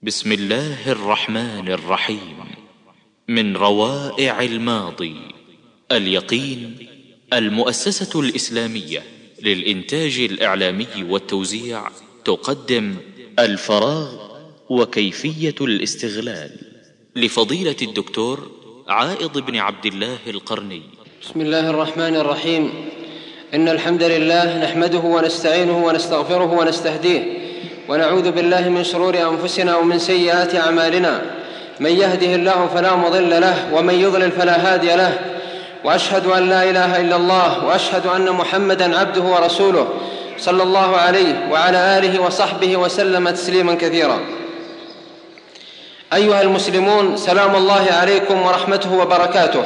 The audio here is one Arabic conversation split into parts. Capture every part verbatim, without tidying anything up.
بسم الله الرحمن الرحيم. من روائع الماضي اليقين، المؤسسة الإسلامية للإنتاج الإعلامي والتوزيع تقدم الفراغ وكيفية الاستغلال لفضيلة الدكتور عائض بن عبد الله القرني. بسم الله الرحمن الرحيم. إن الحمد لله نحمده ونستعينه ونستغفره ونستهديه، ونعوذ بالله من شرور أنفسنا ومن سيئات أعمالنا. من يهده الله فلا مضل له، ومن يضلل فلا هادي له. وأشهد أن لا إله إلا الله، وأشهد أن محمدًا عبده ورسوله صلى الله عليه وعلى آله وصحبه وسلم تسليما كثيرا. أيها المسلمون، سلام الله عليكم ورحمته وبركاته.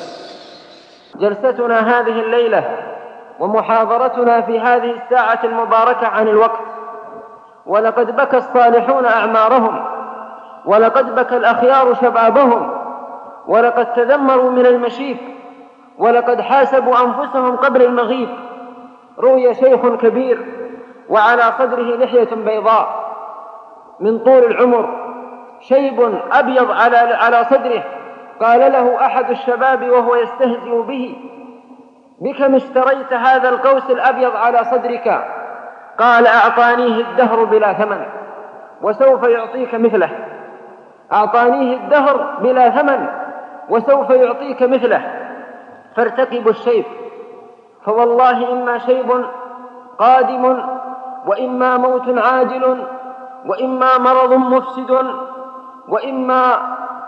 جلستنا هذه الليلة ومحاضرتنا في هذه الساعة المباركة عن الوقت. ولقد بكى الصالحون أعمارهم، ولقد بكى الأخيار شبابهم، ولقد تذمروا من المشيب، ولقد حاسبوا أنفسهم قبل المغيب. رؤي شيخ كبير وعلى صدره لحية بيضاء من طول العمر، شيب أبيض على على صدره. قال له أحد الشباب وهو يستهزئ به: بكم اشتريت هذا القوس الأبيض على صدرك؟ قال: أعطانيه الدهر بلا ثمن وسوف يعطيك مثله. أعطانيه الدهر بلا ثمن وسوف يعطيك مثله. فارتقبوا الشيب، فوالله إما شيب قادم، وإما موت عاجل، وإما مرض مفسد، وإما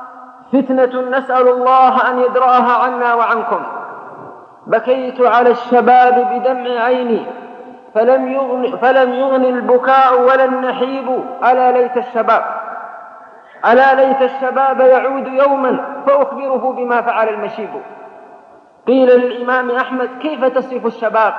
فتنة نسأل الله أن يدرأها عنا وعنكم. بكيت على الشباب بدمع عيني، فلم يغن, فلم يغن البكاء ولا النحيب. ألا ليت الشباب ألا ليت الشباب يعود يوما فأخبره بما فعل المشيب. قيل للإمام أحمد: كيف تصف الشباب؟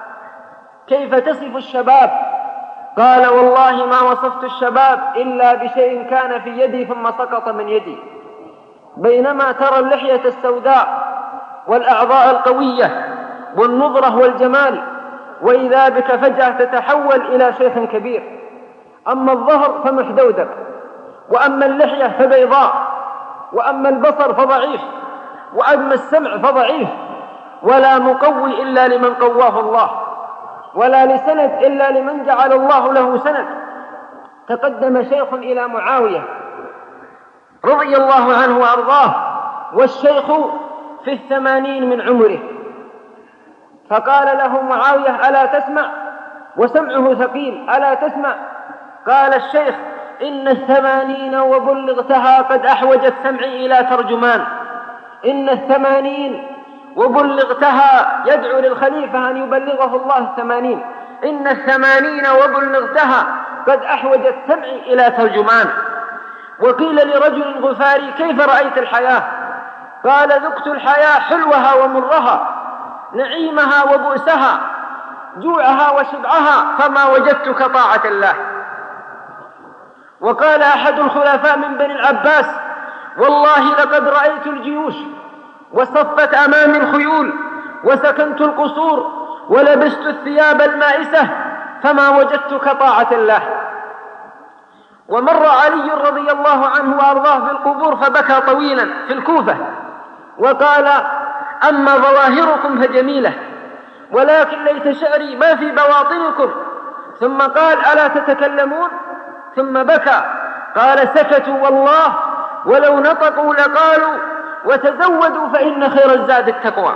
كيف تصف الشباب؟ قال: والله ما وصفت الشباب إلا بشيء كان في يدي ثم سقط من يدي. بينما ترى اللحية السوداء والأعضاء القوية والنضرة والجمال، وإذا بك فجأة تتحول إلى شيخ كبير. أما الظهر فمحدودك، وأما اللحية فبيضاء، وأما البصر فضعيف، وأما السمع فضعيف. ولا مقوي إلا لمن قواه الله، ولا لسند إلا لمن جعل الله له سند. تقدم شيخ إلى معاوية رضي الله عنه وأرضاه، والشيخ في الثمانين من عمره، فقال له معاوية: ألا تسمع؟ وسمعه ثقيل: ألا تسمع؟ قال الشيخ: إن الثمانين وبلغتها قد أحوجت سمعي إلى ترجمان. إن الثمانين وبلغتها، يدعو للخليفة أن يبلغه الله الثمانين. إن الثمانين وبلغتها قد أحوجت سمعي إلى ترجمان. وقيل لرجل غفاري: كيف رأيت الحياة؟ قال: ذقت الحياة حلوها ومرها، نعيمها وبؤسها، جوعها وشبعها، فما وجدت كطاعة الله. وقال أحد الخلفاء من بني العباس: والله لقد رأيت الجيوش وصفت أمام الخيول، وسكنت القصور ولبست الثياب المائسة، فما وجدت كطاعة الله. ومر علي رضي الله عنه وأرضاه في القبور فبكى طويلا في الكوفة، وقال: أما ظواهركم فجميلة، ولكن ليت شعري ما في بواطنكم. ثم قال: ألا تتكلمون؟ ثم بكى. قال: سكتوا والله، ولو نطقوا لقالوا، وتزودوا فإن خير الزاد التقوى.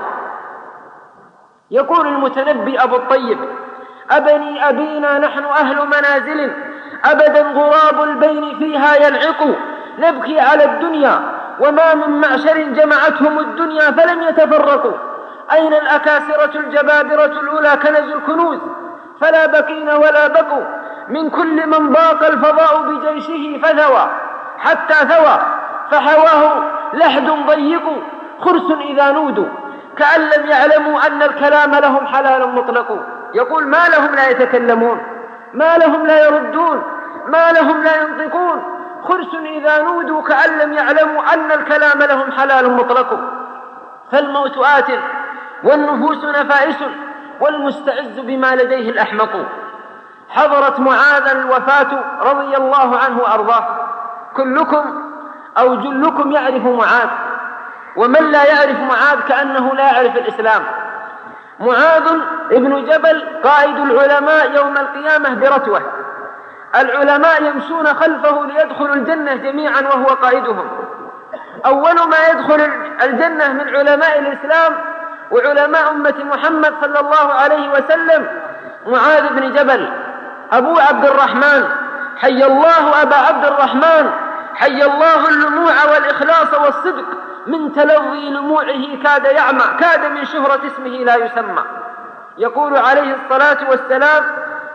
يقول المتنبي أبو الطيب: أبني أبينا نحن أهل منازل، أبدا غراب البين فيها ينعق. نبكي على الدنيا وما من معشر جمعتهم الدنيا فلم يتفرقوا. أين الأكاسرة الجبابرة الأولى كنز الكنوز؟ فلا بقين ولا بقوا. من كل من ضاق الفضاء بجيشه فثوى، حتى ثوى فحواه لحد ضيق. خرس إذا نودوا كأن لم يعلموا أن الكلام لهم حلال مطلق. يقول: ما لهم لا يتكلمون، ما لهم لا يردون، ما لهم لا ينطقون. خرس إذا نودوا كأن لم يعلموا أن الكلام لهم حلال مطلق. فالموت آت والنفوس نفائس، والمستعز بما لديه الأحمق. حضرت معاذ الوفاة رضي الله عنه وأرضاه، كلكم أو جلكم يعرف معاذ، ومن لا يعرف معاذ كأنه لا يعرف الإسلام. معاذ ابن جبل قائد العلماء يوم القيامة برتوة، العلماء يمشون خلفه ليدخلوا الجنة جميعا وهو قائدهم. أول ما يدخل الجنة من علماء الإسلام وعلماء أمة محمد صلى الله عليه وسلم معاذ بن جبل أبو عبد الرحمن، حي الله أبا عبد الرحمن، حي الله اللموع والإخلاص والصدق، من تلظي لموعه كاد يعمى، كاد من شهرة اسمه لا يسمى. يقول عليه الصلاة والسلام: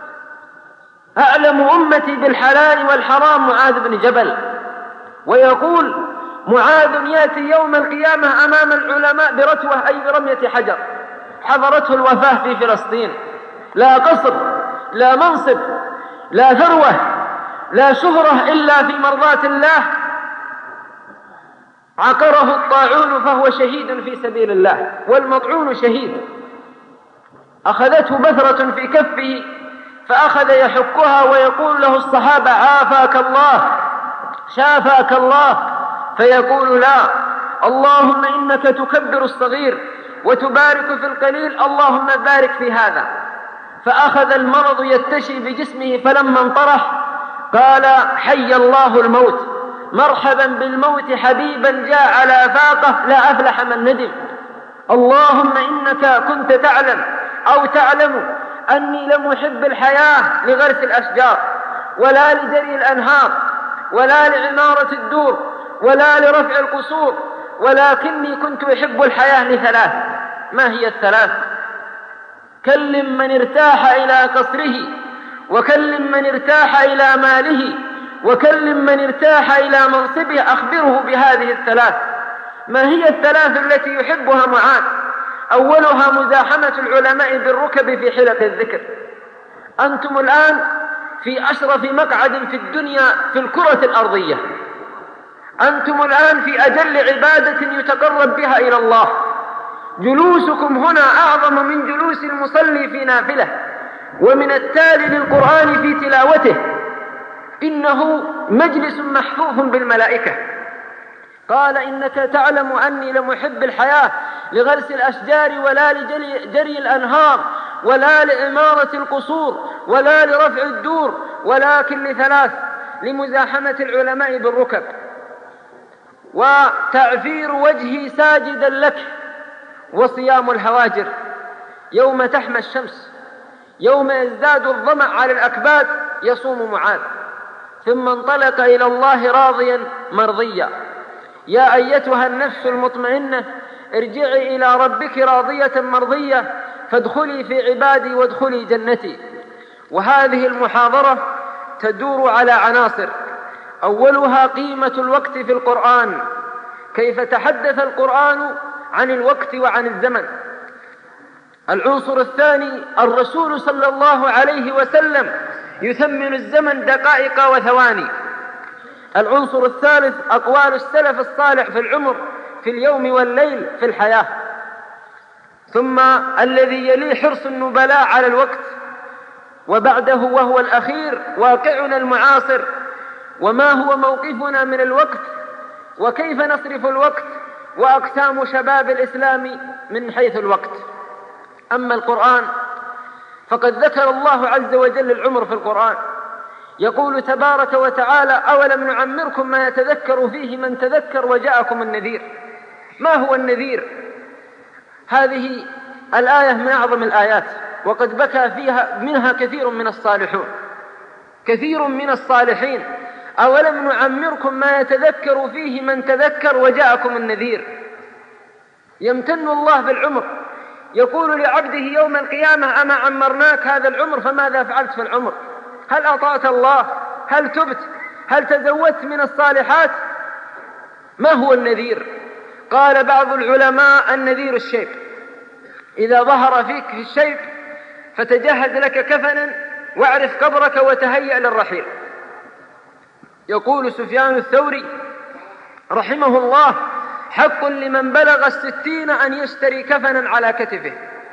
أعلم أمتي بالحلال والحرام معاذ بن جبل. ويقول معاذ يأتي يوم القيامة أمام العلماء برتوة، أي برمية حجر، حضرته الوفاة في فلسطين، لا قصر، لا منصب، لا ثروة، لا شهرة إلا في مرضاة الله، عقره الطاعون فهو شهيد في سبيل الله، والمطعون شهيد. أخذته بثرة في كفه فأخذ يحكها ويقول له الصحابة: عافاك الله، شافاك الله. فيقول: لا، اللهم إنك تكبر الصغير وتبارك في القليل، اللهم بارك في هذا. فأخذ المرض يتشي بجسمه، فلما انطرح قال: حي الله الموت، مرحبا بالموت حبيبا جاء على فاقه، لا أفلح من ندم. اللهم إنك كنت تعلم أو تعلم أني لم أحب الحياة لغرس الأشجار، ولا لجري الأنهار، ولا لعمارة الدور، ولا لرفع القصور، ولكني كنت أحب الحياة لثلاث. ما هي الثلاث؟ كلم من ارتاح إلى قصره، وكلم من ارتاح إلى ماله، وكلم من ارتاح إلى منصبه، أخبره بهذه الثلاث. ما هي الثلاث التي يحبها معاذ؟ أولها مزاحمة العلماء بالركب في حلق الذكر. أنتم الآن في أشرف مقعد في الدنيا في الكرة الأرضية، أنتم الآن في أجل عبادة يتقرب بها إلى الله. جلوسكم هنا أعظم من جلوس المصلي في نافلة، ومن التالي للقرآن في تلاوته، إنه مجلس محفوف بالملائكة. قال: إنك تعلم أني لمحب الحياة لغرس الأشجار، ولا لجري الأنهار، ولا لعمارة القصور، ولا لرفع الدور، ولكن لثلاث: لمزاحمة العلماء بالركب، وتعفير وجهي ساجدا لك، وصيام الهواجر يوم تحمى الشمس، يوم يزداد الظمأ على الأكباد يصوم معاذ. ثم انطلق إلى الله راضيا مرضيا: يا أيتها النفس المطمئنة ارجعي إلى ربك راضية مرضية، فادخلي في عبادي وادخلي جنتي. وهذه المحاضرة تدور على عناصر، أولها قيمة الوقت في القرآن، كيف تحدث القرآن عن الوقت وعن الزمن. العنصر الثاني: الرسول صلى الله عليه وسلم يثمن الزمن دقائق وثواني. العنصر الثالث: أقوال السلف الصالح في العمر، في اليوم والليل، في الحياة. ثم الذي يليه حرص النبلاء على الوقت، وبعده وهو الأخير واقعنا المعاصر، وما هو موقفنا من الوقت، وكيف نصرف الوقت، وأقسام شباب الإسلام من حيث الوقت. أما القرآن فقد ذكر الله عز وجل العمر في القرآن، يقول تبارك وتعالى: أولم نعمركم ما يتذكر فيه من تذكر وجاءكم النذير. ما هو النذير؟ هذه الآية من أعظم الآيات، وقد بكى فيها منها كثير من الصالحون، كثير من الصالحين. أولم نعمركم ما يتذكر فيه من تذكر وجاءكم النذير. يمتن الله بالعمر، يقول لعبده يوم القيامة: أما عمرناك هذا العمر فماذا فعلت في العمر؟ هل أطعت الله؟ هل تبت؟ هل تزودت من الصالحات؟ ما هو النذير؟ قال بعض العلماء: النذير الشيب، إذا ظهر فيك في الشيب فتجهز لك كفنا واعرف قبرك وتهيأ للرحيل. يقول سفيان الثوري رحمه الله: حق لمن بلغ الستين أن يشتري كفنا على كتفه.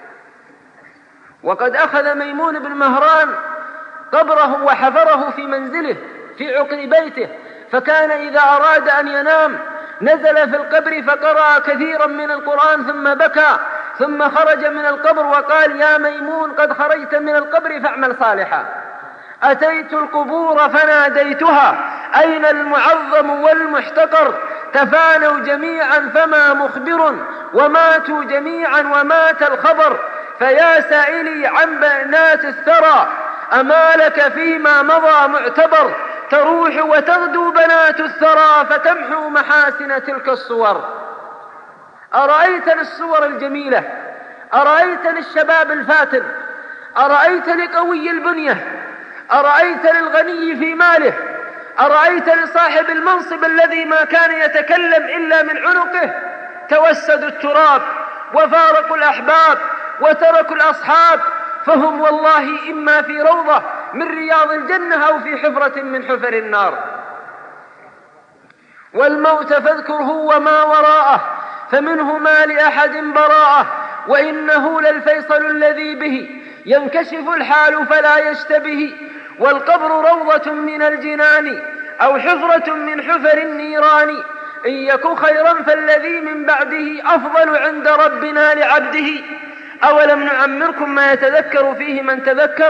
وقد أخذ ميمون بن مهران قبره وحفره في منزله في عقر بيته، فكان إذا أراد أن ينام نزل في القبر فقرأ كثيرا من القرآن ثم بكى، ثم خرج من القبر وقال: يا ميمون قد خرجت من القبر فاعمل صالحا. أتيت القبور فناديتها: أين المعظم والمحتقر؟ تفانوا جميعا فما مخبر، وماتوا جميعا ومات الخبر. فيا سائلي عن بنات الثرى، أما لك فيما مضى معتبر؟ تروح وتغدو بنات الثرى فتمحو محاسن تلك الصور. أرأيت للصور الجميلة، أرأيت للشباب الفاتن، أرأيت لقوي البنية، أرأيت للغني في ماله، أرأيت لصاحب المنصب الذي ما كان يتكلم إلا من عنقه، توسدوا التراب وفارقوا الأحباب وتركوا الأصحاب، فهم والله إما في روضة من رياض الجنة أو في حفرة من حفر النار. والموت فاذكره وما وراءه، فمنه ما لأحد براءة، وإنه للفيصل الذي به ينكشف الحال فلا يشتبه. والقبر روضة من الجنان أو حفرة من حفر النيران، إن يكن خيرا فالذي من بعده أفضل عند ربنا لعبده. أولم نعمركم ما يتذكر فيه من تذكر؟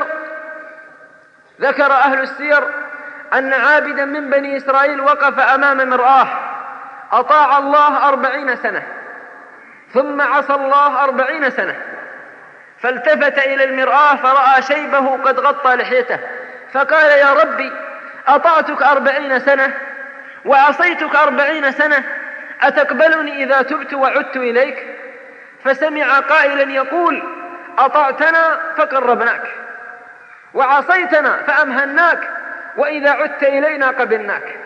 ذكر أهل السير أن عابدا من بني إسرائيل وقف أمام مرآة، أطاع الله أربعين سنة ثم عصى الله أربعين سنة، فالتفت إلى المرآة فرأى شيبه قد غطى لحيته، فقال: يا ربي، أطعتك أربعين سنة وعصيتك أربعين سنة، أتقبلني إذا تبت وعدت إليك؟ فسمع قائلا يقول: أطعتنا فقربناك، وعصيتنا فأمهناك، وإذا عدت إلينا قبلناك.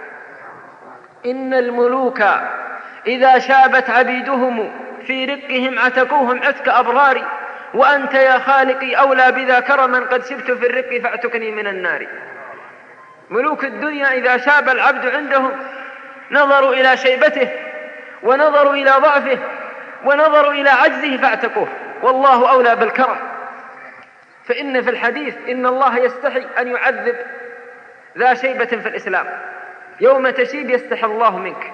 إن الملوك إذا شابت عبيدهم في رقهم عتقوهم عتك أبرار، وأنت يا خالقي أولى بذا كرما، قد شبت في الرق فاعتقني من النار. ملوك الدنيا إذا شاب العبد عندهم نظروا إلى شيبته ونظروا إلى ضعفه ونظروا إلى عجزه فاعتقوه، والله أولى بالكرم. فإن في الحديث إن الله يستحي أن يعذب ذا شيبة في الإسلام، يوم تشيب يستحي الله منك.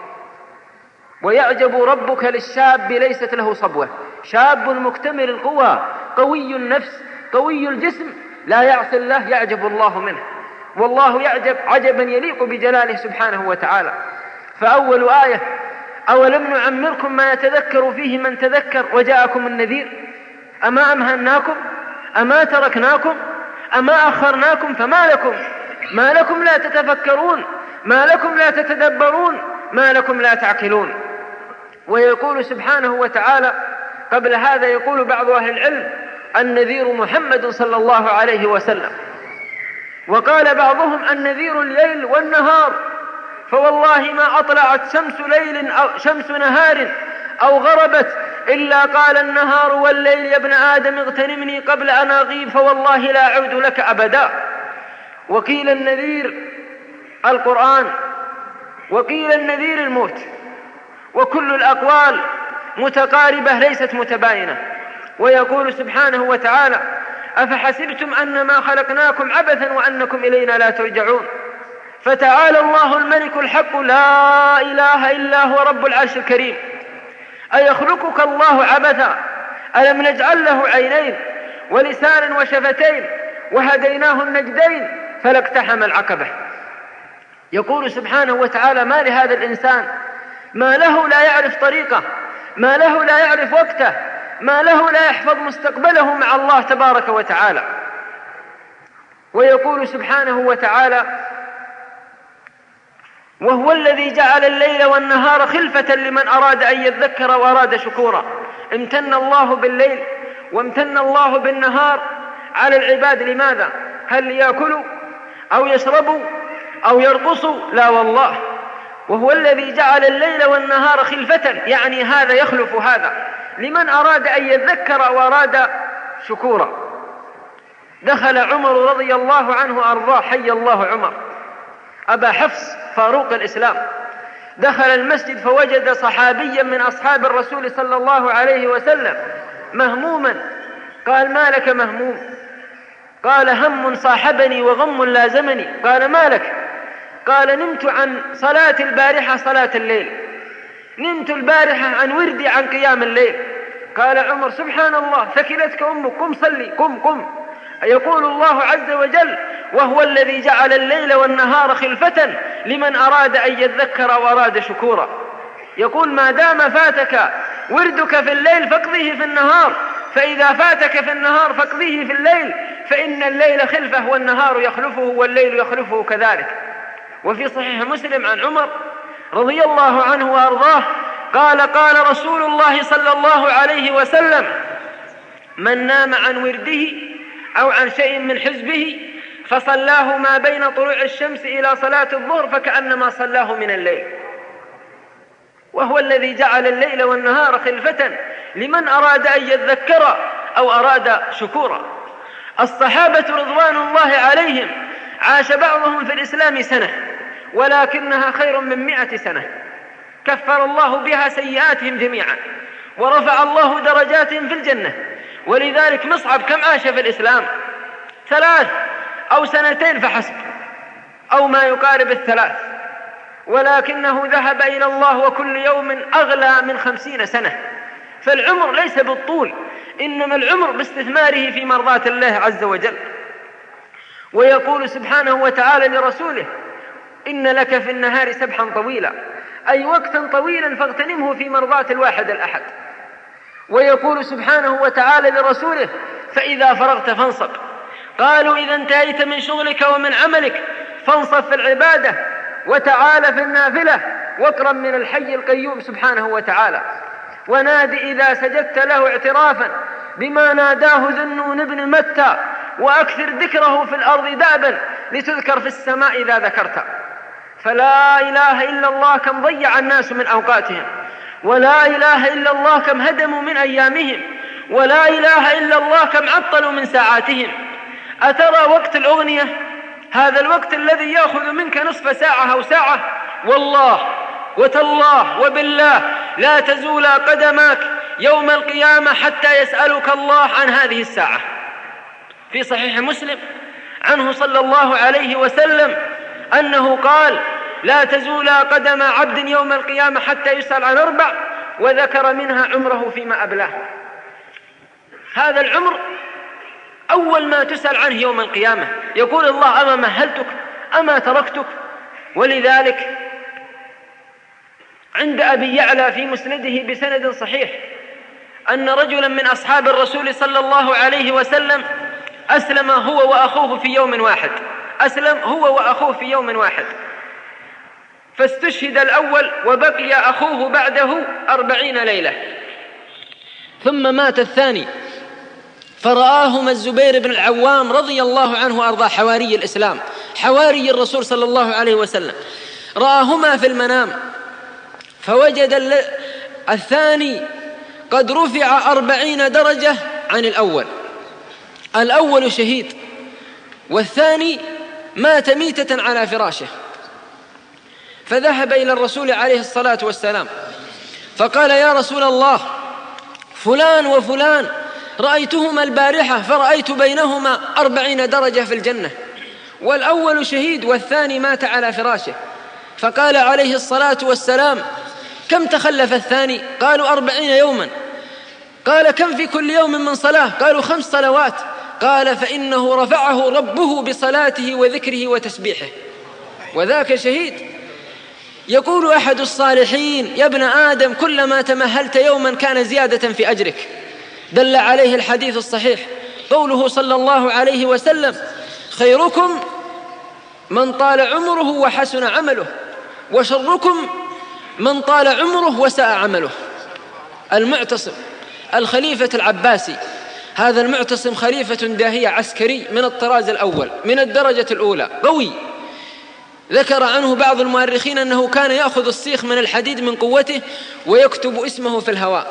ويعجب ربك للشاب ليست له صبوة، شاب مكتمل القوى قوي النفس قوي الجسم لا يعصي الله يعجب الله منه، والله يعجب عجبا يليق بجلاله سبحانه وتعالى. فأول آية: أولم نعمركم ما يتذكر فيه من تذكر وجاءكم النذير؟ أما أمهناكم؟ أما تركناكم؟ أما أخرناكم؟ فما لكم ما لكم لا تتفكرون؟ ما لكم لا تتدبرون؟ ما لكم لا تعقلون؟ ويقول سبحانه وتعالى قبل هذا، يقول بعض أهل العلم: النذير محمد صلى الله عليه وسلم. وقال بعضهم: النذير الليل والنهار، فوالله ما أطلعت شمس ليل أو شمس نهار أو غربت إلا قال النهار والليل: يا ابن آدم اغتنمني قبل أن أغيب فوالله لا أعود لك أبدا. وقيل النذير القرآن، وقيل النذير الموت، وكل الأقوال متقاربة ليست متباينة. ويقول سبحانه وتعالى: أفحسبتم أنما خلقناكم عبثا وأنكم إلينا لا ترجعون. فتعالى الله الملك الحق لا إله إلا هو رب العرش الكريم. أيخلقك الله عبثا؟ ألم نجعل له عينين ولسانا وشفتين وهديناه النجدين فلاقتحم العقبة. يقول سبحانه وتعالى: ما لهذا الإنسان، ما له لا يعرف طريقه، ما له لا يعرف وقته، ما له لا يحفظ مستقبله مع الله تبارك وتعالى. ويقول سبحانه وتعالى: وهو الذي جعل الليل والنهار خلفة لمن أراد أن يذكر وأراد شكورا. امتن الله بالليل وامتن الله بالنهار على العباد. لماذا؟ هل يأكلوا أو يشربوا أو يرقصوا؟ لا والله. وهو الذي جعل الليل والنهار خلفة، يعني هذا يخلف هذا لمن أراد أن يذكر وأراد شكورا. دخل عمر رضي الله عنه أرضاه، حي الله عمر، أبا حفص فاروق الإسلام، دخل المسجد فوجد صحابيا من أصحاب الرسول صلى الله عليه وسلم مهموما. قال: ما لك مهموم؟ قال: هم صاحبني وغم لازمني. قال: ما لك؟ قال نمت عن صلاة البارحة صلاة الليل، نمت البارحة عن وردي عن قيام الليل. قال عمر سبحان الله ثكلتك أمك، قم صلي، قم قم. يقول الله عز وجل وهو الذي جعل الليل والنهار خلفة لمن أراد أن يذكر وأراد شكورا. يقول ما دام فاتك وردك في الليل فاقضيه في النهار، فإذا فاتك في النهار فاقضيه في الليل، فإن الليل خلفه والنهار يخلفه والليل يخلفه كذلك. وفي صحيح مسلم عن عمر رضي الله عنه وأرضاه قال قال رسول الله صلى الله عليه وسلم من نام عن ورده أو عن شيء من حزبه فصلاه ما بين طلوع الشمس إلى صلاة الظهر فكأنما صلاه من الليل. وهو الذي جعل الليل والنهار خلفة لمن أراد أن يذكر أو أراد شكورا. الصحابة رضوان الله عليهم عاش بعضهم في الإسلام سنة ولكنها خير من مئة سنة، كفر الله بها سيئاتهم جميعا ورفع الله درجاتهم في الجنة. ولذلك مصعب كم عاش في الإسلام؟ ثلاث أو سنتين فحسب أو ما يقارب الثلاث، ولكنه ذهب إلى الله وكل يوم أغلى من خمسين سنة. فالعمر ليس بالطول، إنما العمر باستثماره في مرضاة الله عز وجل. ويقول سبحانه وتعالى لرسوله إن لك في النهار سبحا طويلا، أي وقتا طويلا فاغتنمه في مرضاة الواحد الأحد. ويقول سبحانه وتعالى لرسوله فإذا فرغت فانصب. قالوا إذا انتهيت من شغلك ومن عملك فانصب في العبادة وتعال في النافلة واقرب من الحي القيوم سبحانه وتعالى. ونادي إذا سجدت له اعترافا بما ناداه ذنون بن متى وأكثر ذكره في الأرض دابا لتذكر في السماء إذا ذكرت. فلا إله إلا الله كم ضيع الناس من أوقاتهم، ولا إله إلا الله كم هدموا من أيامهم، ولا إله إلا الله كم عطلوا من ساعاتهم. أترى وقت الأغنية هذا الوقت الذي يأخذ منك نصف ساعة أو ساعة، والله وتالله وبالله لا تزول قدماك يوم القيامة حتى يسألك الله عن هذه الساعة. في صحيح مسلم عنه صلى الله عليه وسلم أنه قال لا تزول قدم عبد يوم القيامة حتى يسأل عن أربع، وذكر منها عمره فيما أبلاه. هذا العمر أول ما تسأل عنه يوم القيامة. يقول الله أما مهلتك أما تركتك. ولذلك عند أبي يعلى في مسنده بسند صحيح أن رجلا من أصحاب الرسول صلى الله عليه وسلم أسلم هو وأخوه في يوم واحد، أسلم هو وأخوه في يوم واحد، فاستشهد الأول وبقي أخوه بعده أربعين ليلة، ثم مات الثاني. فرآهما الزبير بن العوام رضي الله عنه وأرضاه حواري الإسلام، حواري الرسول صلى الله عليه وسلم، رآهما في المنام فوجد الثاني قد رفع أربعين درجة عن الأول. الأول شهيد والثاني مات ميتة على فراشه. فذهب إلى الرسول عليه الصلاة والسلام فقال يا رسول الله فلان وفلان رأيتهما البارحة فرأيت بينهما أربعين درجة في الجنة، والأول شهيد والثاني مات على فراشه. فقال عليه الصلاة والسلام كم تخلف الثاني؟ قالوا أربعين يوما. قال كم في كل يوم من صلاة؟ قالوا خمس صلوات. قال فإنه رفعه ربه بصلاته وذكره وتسبيحه، وذاك شهيد. يقول أحد الصالحين يا ابن آدم كلما تمهلت يوما كان زيادة في أجرك. دل عليه الحديث الصحيح قوله صلى الله عليه وسلم خيركم من طال عمره وحسن عمله، وشركم من طال عمره وساء عمله. المعتصم الخليفة العباسي، هذا المعتصم خليفة داهية عسكري من الطراز الأول من الدرجة الأولى، قوي. ذكر عنه بعض المؤرخين أنه كان يأخذ السيخ من الحديد من قوته ويكتب اسمه في الهواء.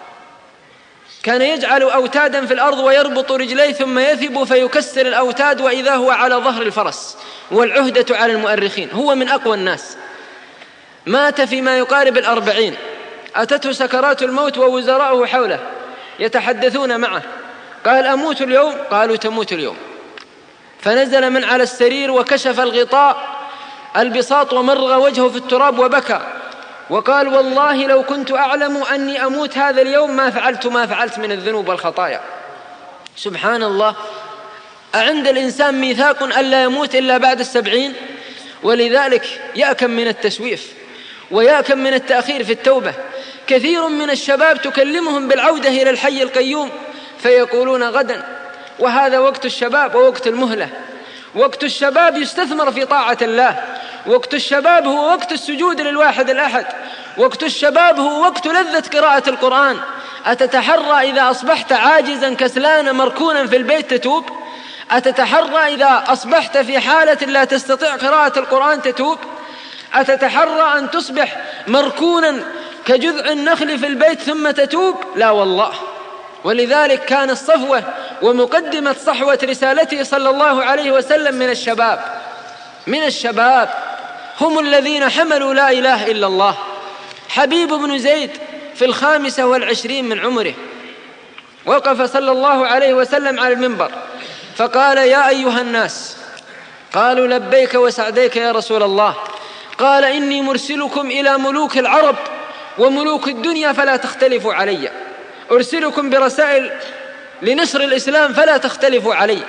كان يجعل أوتادا في الأرض ويربط رجليه ثم يثب فيكسر الأوتاد وإذا هو على ظهر الفرس، والعهدة على المؤرخين. هو من أقوى الناس، مات فيما يقارب الأربعين. أتته سكرات الموت ووزراءه حوله يتحدثون معه، قال أموت اليوم؟ قالوا تموت اليوم. فنزل من على السرير وكشف الغطاء البساط ومرغ وجهه في التراب وبكى وقال والله لو كنت أعلم أني أموت هذا اليوم ما فعلت ما فعلت من الذنوب والخطايا. سبحان الله، أعند الإنسان ميثاق ألا يموت إلا بعد السبعين؟ ولذلك يأكم من التسويف ويأكم من التأخير في التوبة. كثير من الشباب تكلمهم بالعودة إلى الحي القيوم فيقولون غدا، وهذا وقت الشباب ووقت المهلة. وقت الشباب يستثمر في طاعة الله، وقت الشباب هو وقت السجود للواحد الأحد، وقت الشباب هو وقت لذة قراءة القرآن. أتتحرى إذا أصبحت عاجزا كسلانا مركونا في البيت تتوب؟ أتتحرى إذا أصبحت في حالة لا تستطيع قراءة القرآن تتوب؟ أتتحرى أن تصبح مركونا كجذع النخل في البيت ثم تتوب؟ لا والله. ولذلك كان الصفوة ومقدمة صحوة رسالته صلى الله عليه وسلم من الشباب من الشباب هم الذين حملوا لا إله إلا الله. حبيب بن زيد في الخامسة والعشرين من عمره وقف صلى الله عليه وسلم على المنبر فقال يا أيها الناس، قالوا لبيك وسعديك يا رسول الله. قال إني مرسلكم إلى ملوك العرب وملوك الدنيا فلا تختلفوا علي، أرسلكم برسائل لنشر الإسلام فلا تختلفوا علي.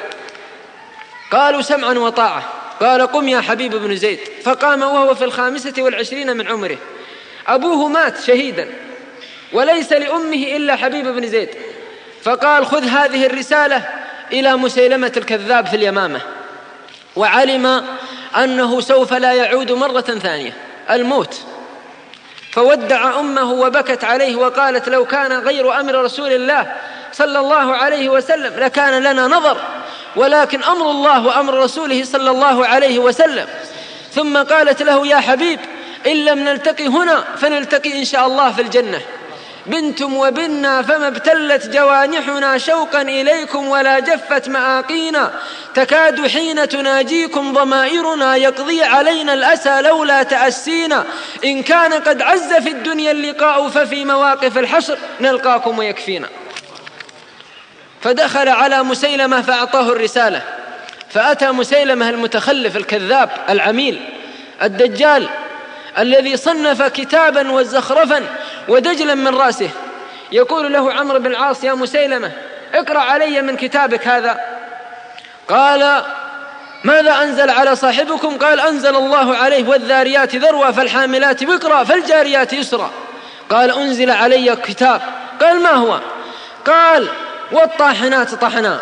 قالوا سمعا وطاعة. قال قم يا حبيب بن زيد، فقام وهو في الخامسة والعشرين من عمره. أبوه مات شهيدا وليس لأمه إلا حبيب بن زيد، فقال خذ هذه الرسالة إلى مسيلمة الكذاب في اليمامة. وعلم أنه سوف لا يعود مرة ثانية، الموت. فودع أمه وبكت عليه وقالت لو كان غير أمر رسول الله صلى الله عليه وسلم لكان لنا نظر، ولكن أمر الله وأمر رسوله صلى الله عليه وسلم. ثم قالت له يا حبيب إن لم نلتقي هنا فنلتقي إن شاء الله في الجنة. بنتم وبنا فما ابتلت جوانحنا شوقا إليكم ولا جفت مآقينا، تكاد حين تناجيكم ضمائرنا يقضي علينا الأسى لولا تأسينا. إن كان قد عز في الدنيا اللقاء ففي مواقف الحشر نلقاكم ويكفينا. فدخل على مسيلمة فأعطاه الرسالة، فأتى مسيلمة المتخلف الكذاب العميل الدجال الذي صنف كتابا وزخرفا ودجلا من رأسه. يقول له عمرو بن العاص يا مسيلمة اقرأ علي من كتابك هذا. قال ماذا أنزل على صاحبكم؟ قال أنزل الله عليه والذاريات ذروا فالحاملات وقرا فالجاريات يسرا. قال أنزل علي كتاب. قال ما هو؟ قال والطاحنات طحنا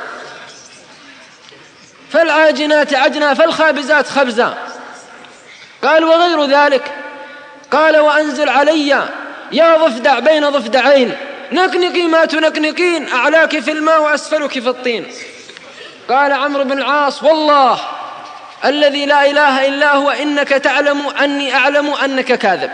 فالعاجنات عجنا فالخابزات خبزا. قال وغير ذلك؟ قال وأنزل علي يا ضفدع بين ضفدعين نكنقي ما تنكنقين أعلاك في الماء وأسفلك في الطين. قال عمرو بن العاص والله الذي لا إله إلا هو إنك تعلم أني أعلم أنك كاذب.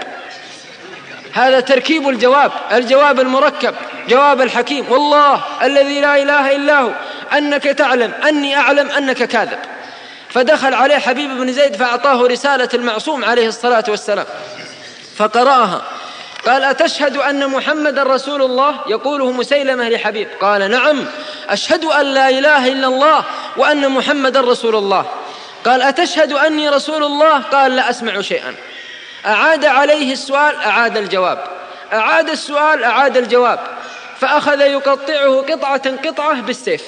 هذا تركيب الجواب، الجواب المركب، جواب الحكيم. والله الذي لا إله إلا هو أنك تعلم أني أعلم أنك كاذب. فدخل عليه حبيب بن زيد فأعطاه رسالة المعصوم عليه الصلاة والسلام فقرأها. قال أتشهد أن محمد رسول الله؟ يقوله مسيلمة لحبيب. قال نعم أشهد أن لا إله إلا الله وأن محمد رسول الله. قال أتشهد أني رسول الله؟ قال لا أسمع شيئا. أعاد عليه السؤال أعاد الجواب، أعاد السؤال أعاد الجواب، فأخذ يقطعه قطعة قطعة بالسيف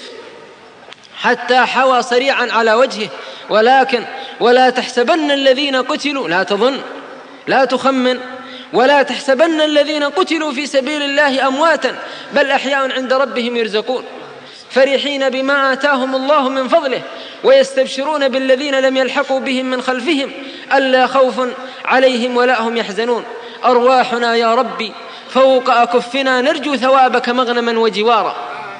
حتى حوى صريعا على وجهه. ولكن ولا تحسبن الذين قتلوا، لا تظن لا تخمن، ولا تحسبن الذين قتلوا في سبيل الله أمواتا بل أحياء عند ربهم يرزقون فرحين بما آتاهم الله من فضله ويستبشرون بالذين لم يلحقوا بهم من خلفهم ألا خوف عليهم ولا هم يحزنون. أرواحنا يا ربي فوق أكفنا نرجو ثوابك مغنما وجوارا.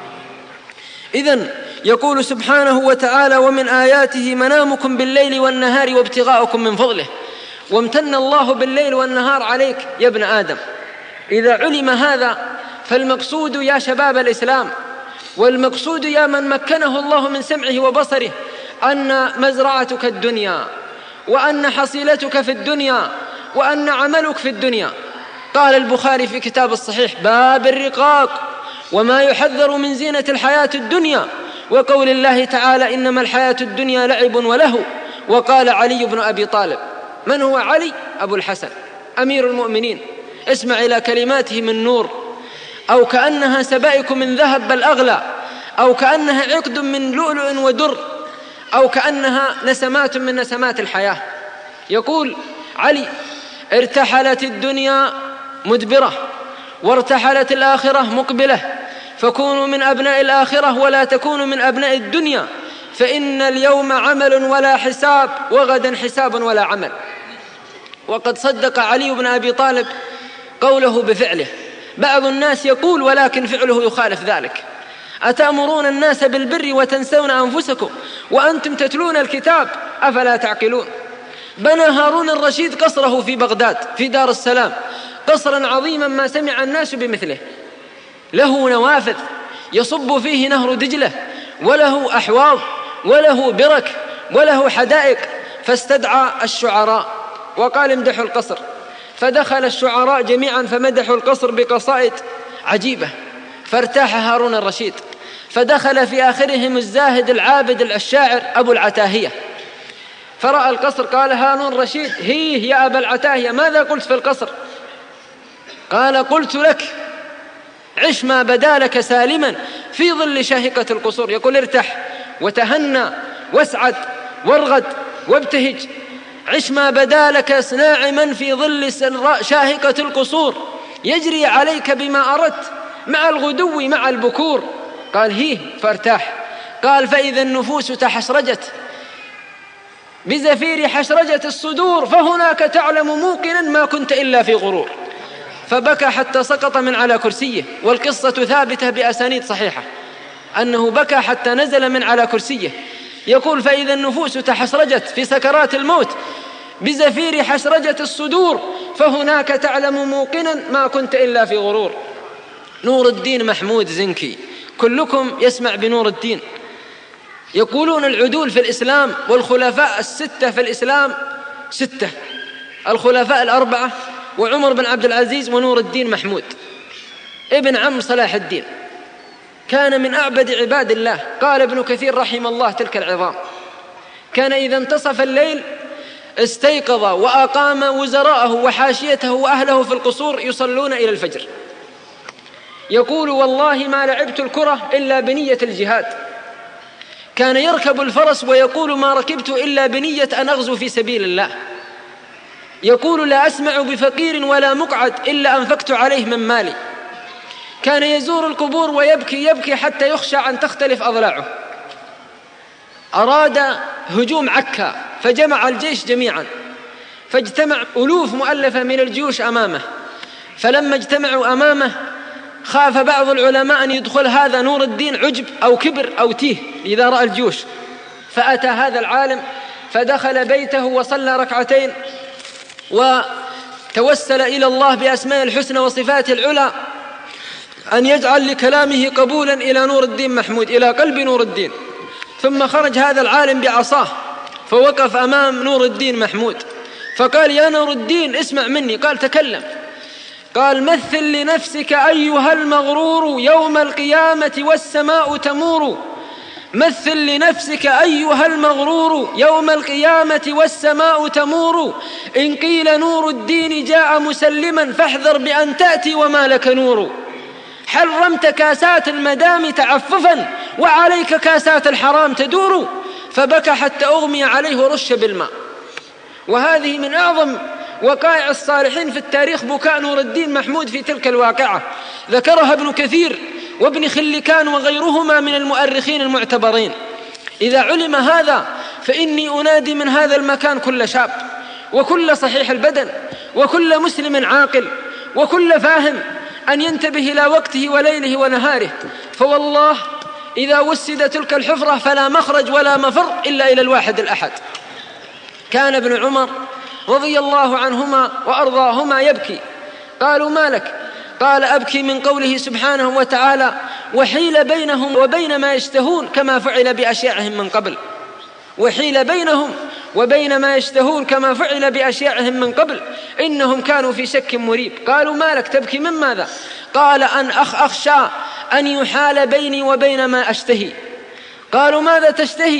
إذن يقول سبحانه وتعالى ومن آياته منامكم بالليل والنهار وابتغاؤكم من فضله. وامتن الله بالليل والنهار عليك يا ابن آدم. إذا علم هذا فالمقصود يا شباب الإسلام والمقصود يا من مكنه الله من سمعه وبصره أن مزرعتك الدنيا وأن حصيلتك في الدنيا وأن عملك في الدنيا. قال البخاري في كتاب الصحيح باب الرقاق وما يحذر من زينة الحياة الدنيا وقول الله تعالى إنما الحياة الدنيا لعب ولهو. وقال علي بن أبي طالب من هو علي أبو الحسن أمير المؤمنين. اسمع إلى كلماته من نور، أو كأنها سبائك من ذهب بل أغلى، أو كأنها عقد من لؤلؤ ودر، أو كأنها نسمات من نسمات الحياة. يقول علي: ارتحلت الدنيا مدبرة وارتحلت الآخرة مقبلة، فكونوا من أبناء الآخرة ولا تكونوا من أبناء الدنيا، فإن اليوم عمل ولا حساب، وغدا حساب ولا عمل. وقد صدق علي بن أبي طالب قوله بفعله. بعض الناس يقول ولكن فعله يخالف ذلك: أتأمرون الناس بالبر وتنسون أنفسكم وأنتم تتلون الكتاب أفلا تعقلون. بنى هارون الرشيد قصره في بغداد في دار السلام، قصرا عظيما ما سمع الناس بمثله، له نوافذ يصب فيه نهر دجلة، وله أحواض، وله برك، وله حدائق. فاستدعى الشعراء وقال: امدحوا القصر. فدخل الشعراء جميعا فمدحوا القصر بقصائد عجيبة، فارتاح هارون الرشيد. فدخل في آخرهم الزاهد العابد الشاعر أبو العتاهية، فرأى القصر قال هارون الرشيد: هيه يا أبا العتاهية، ماذا قلت في القصر؟ قال: قلت لك عش ما بدا لك سالما في ظل شاهقة القصور. يقول: ارتح وتهنى واسعد وارغد وابتهج، عش ما بدا لك ناعما في ظل شاهقة القصور، يجري عليك بما أردت مع الغدو مع البكور. قال: هيه، فارتاح. قال: فإذا النفوس تحشرجت بزفير حشرجة الصدور، فهناك تعلم موقنا ما كنت إلا في غرور. فبكى حتى سقط من على كرسيه، والقصة ثابتة بأسانيد صحيحة أنه بكى حتى نزل من على كرسيه. يقول: فإذا النفوس تحشرجت في سكرات الموت بزفير حشرجة الصدور، فهناك تعلم موقنا ما كنت إلا في غرور. نور الدين محمود زنكي، كلكم يسمع بنور الدين. يقولون العدول في الإسلام والخلفاء الستة في الإسلام ستة: الخلفاء الأربعة وعمر بن عبد العزيز ونور الدين محمود ابن عم صلاح الدين، كان من أعبد عباد الله. قال ابن كثير رحمه الله تلك العظام: كان إذا انتصف الليل استيقظ وأقام وزراءه وحاشيته وأهله في القصور يصلون إلى الفجر. يقول: والله ما لعبت الكرة إلا بنية الجهاد. كان يركب الفرس ويقول: ما ركبت إلا بنية أن أغزو في سبيل الله. يقول: لا أسمع بفقير ولا مقعد إلا أنفقت عليه من مالي. كان يزور القبور ويبكي يبكي حتى يخشى أن تختلف أضلاعه. أراد هجوم عكا فجمع الجيش جميعا، فاجتمع ألوف مؤلفة من الجيوش أمامه. فلما اجتمعوا أمامه خاف بعض العلماء أن يدخل هذا نور الدين عجب أو كبر أو تيه إذا رأى الجيوش، فأتى هذا العالم فدخل بيته وصلى ركعتين وتوسل إلى الله بأسماء الحسنى وصفاته العلى أن يجعل لكلامه قبولا إلى نور الدين محمود، إلى قلب نور الدين. ثم خرج هذا العالم بعصاه فوقف أمام نور الدين محمود فقال: يا نور الدين اسمع مني. قال: تكلم. قال: مثل لنفسك أيها المغرور يوم القيامة والسماء تمور. مثل لنفسك أيها المغرور يوم القيامة والسماء تمور. إن قيل نور الدين جاء مسلما فاحذر بأن تأتي وما لك نور. حرمت كاسات المدام تعففا وعليك كاسات الحرام تدور. فبكى حتى أغمي عليه ورش بالماء. وهذه من أعظم وقائع الصالحين في التاريخ، بكاء نور الدين محمود في تلك الواقعة. ذكرها ابن كثير وابن خلكان وغيرهما من المؤرخين المعتبرين. إذا علم هذا فإني أنادي من هذا المكان كل شاب وكل صحيح البدن وكل مسلم عاقل وكل فاهم أن ينتبه إلى وقته وليله ونهاره. فوالله إذا وسد تلك الحفرة فلا مخرج ولا مفر إلا إلى الواحد الأحد. كان ابن عمر رضي الله عنهما وأرضاهما يبكي. قالوا: ما لك؟ قال: أبكي من قوله سبحانه وتعالى: وحيل بينهم وبين ما يشتهون كما فعل بأشياعهم من قبل. وحيل بينهم وبين ما يشتهون كما فعل بأشياعهم من قبل إنهم كانوا في شك مريب. قالوا: ما لك تبكي من ماذا؟ قال: أن أخ أخشى أن يحال بيني وبين ما أشتهي. قالوا: ماذا تشتهي؟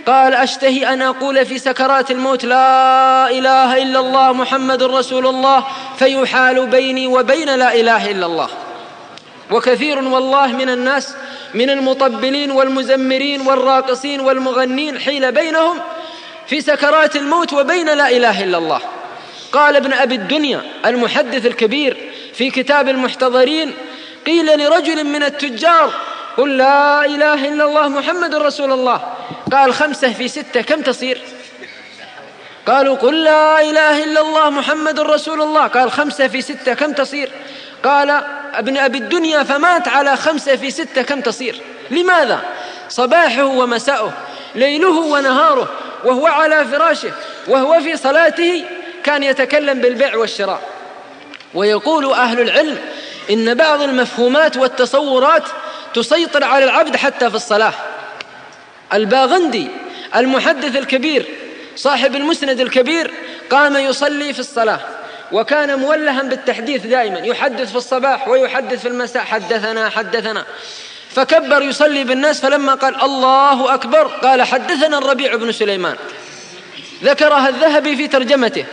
قال أشتهي أن أقول في سكرات الموت لا إله إلا الله محمد رسول الله، فيحال بيني وبين لا إله إلا الله. وكثير والله من الناس من المطبلين والمزمرين والراقصين والمغنين حيل بينهم في سكرات الموت وبين لا إله إلا الله. قال ابن أبي الدنيا المحدث الكبير في كتاب المحتضرين: قيل لرجل من التجار: قل لا إله إلا الله محمد رسول الله. قال: خمسة في ستة كم تصير؟ قالوا: قل لا إله إلا الله محمد رسول الله. قال: خمسة في ستة كم تصير؟ قال ابن أبي الدنيا: فمات على خمسة في ستة كم تصير؟ لماذا؟ صباحه ومساءه، ليله ونهاره، وهو على فراشه وهو في صلاته كان يتكلم بالبيع والشراء. ويقول أهل العلم إن بعض المفهومات والتصورات تسيطر على العبد حتى في الصلاة. الباغندي المحدث الكبير صاحب المسند الكبير قام يصلي في الصلاة، وكان مولها بالتحديث دائما، يحدث في الصباح ويحدث في المساء: حدثنا حدثنا. فكبر يصلي بالناس، فلما قال الله أكبر قال: حدثنا الربيع بن سليمان. ذكرها الذهبي في ترجمته.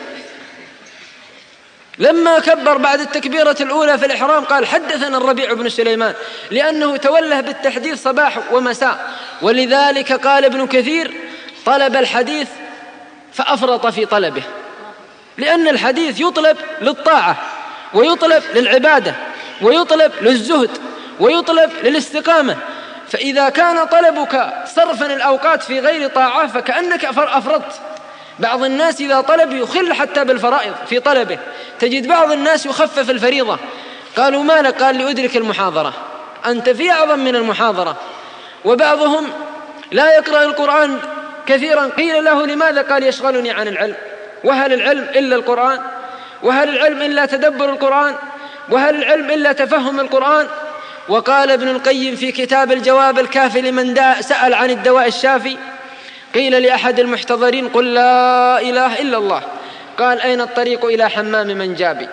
لما كبر بعد التكبيرة الأولى في الإحرام قال: حدثنا الربيع بن سليمان، لأنه توله بالتحديث صباح ومساء. ولذلك قال ابن كثير: طلب الحديث فأفرط في طلبه، لأن الحديث يطلب للطاعة، ويطلب للعبادة، ويطلب للزهد، ويطلب للاستقامة. فإذا كان طلبك صرفا الأوقات في غير طاعة فكأنك أفرطت. بعض الناس إذا طلب يخل حتى بالفرائض في طلبه، تجد بعض الناس يخفف الفريضة. قالوا: ما لك؟ قال: لأدرك المحاضرة. أنت في أعظم من المحاضرة. وبعضهم لا يقرأ القرآن كثيرا، قيل له: لماذا؟ قال: يشغلني عن العلم. وهل العلم إلا القرآن؟ وهل العلم إلا تدبر القرآن؟ وهل العلم إلا تفهم القرآن؟ وقال ابن القيم في كتاب الجواب الكافي لمن سأل عن الدواء الشافي: قيل لأحد المحتضرين: قل لا إله إلا الله. قال: أين الطريق إلى حمام من جابي؟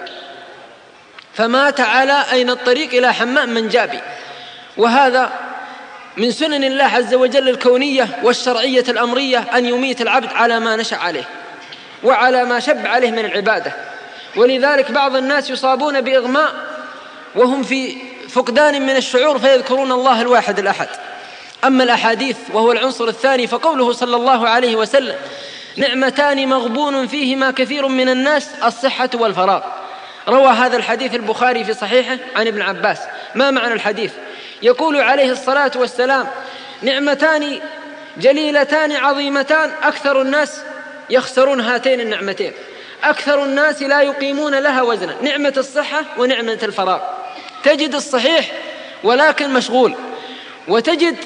فمات على أين الطريق إلى حمام من جابي. وهذا من سنن الله عز وجل الكونية والشرعية الأمرية أن يميت العبد على ما نشأ عليه وعلى ما شب عليه من العبادة. ولذلك بعض الناس يصابون بإغماء وهم في فقدان من الشعور فيذكرون الله الواحد الأحد. أما الأحاديث وهو العنصر الثاني فقوله صلى الله عليه وسلم: نعمتان مغبون فيهما كثير من الناس، الصحة والفراغ. روى هذا الحديث البخاري في صحيحه عن ابن عباس. ما معنى الحديث؟ يقول عليه الصلاة والسلام: نعمتان جليلتان عظيمتان أكثر الناس يخسرون هاتين النعمتين، أكثر الناس لا يقيمون لها وزنا، نعمة الصحة ونعمة الفراغ. تجد الصحيح ولكن مشغول، وتجد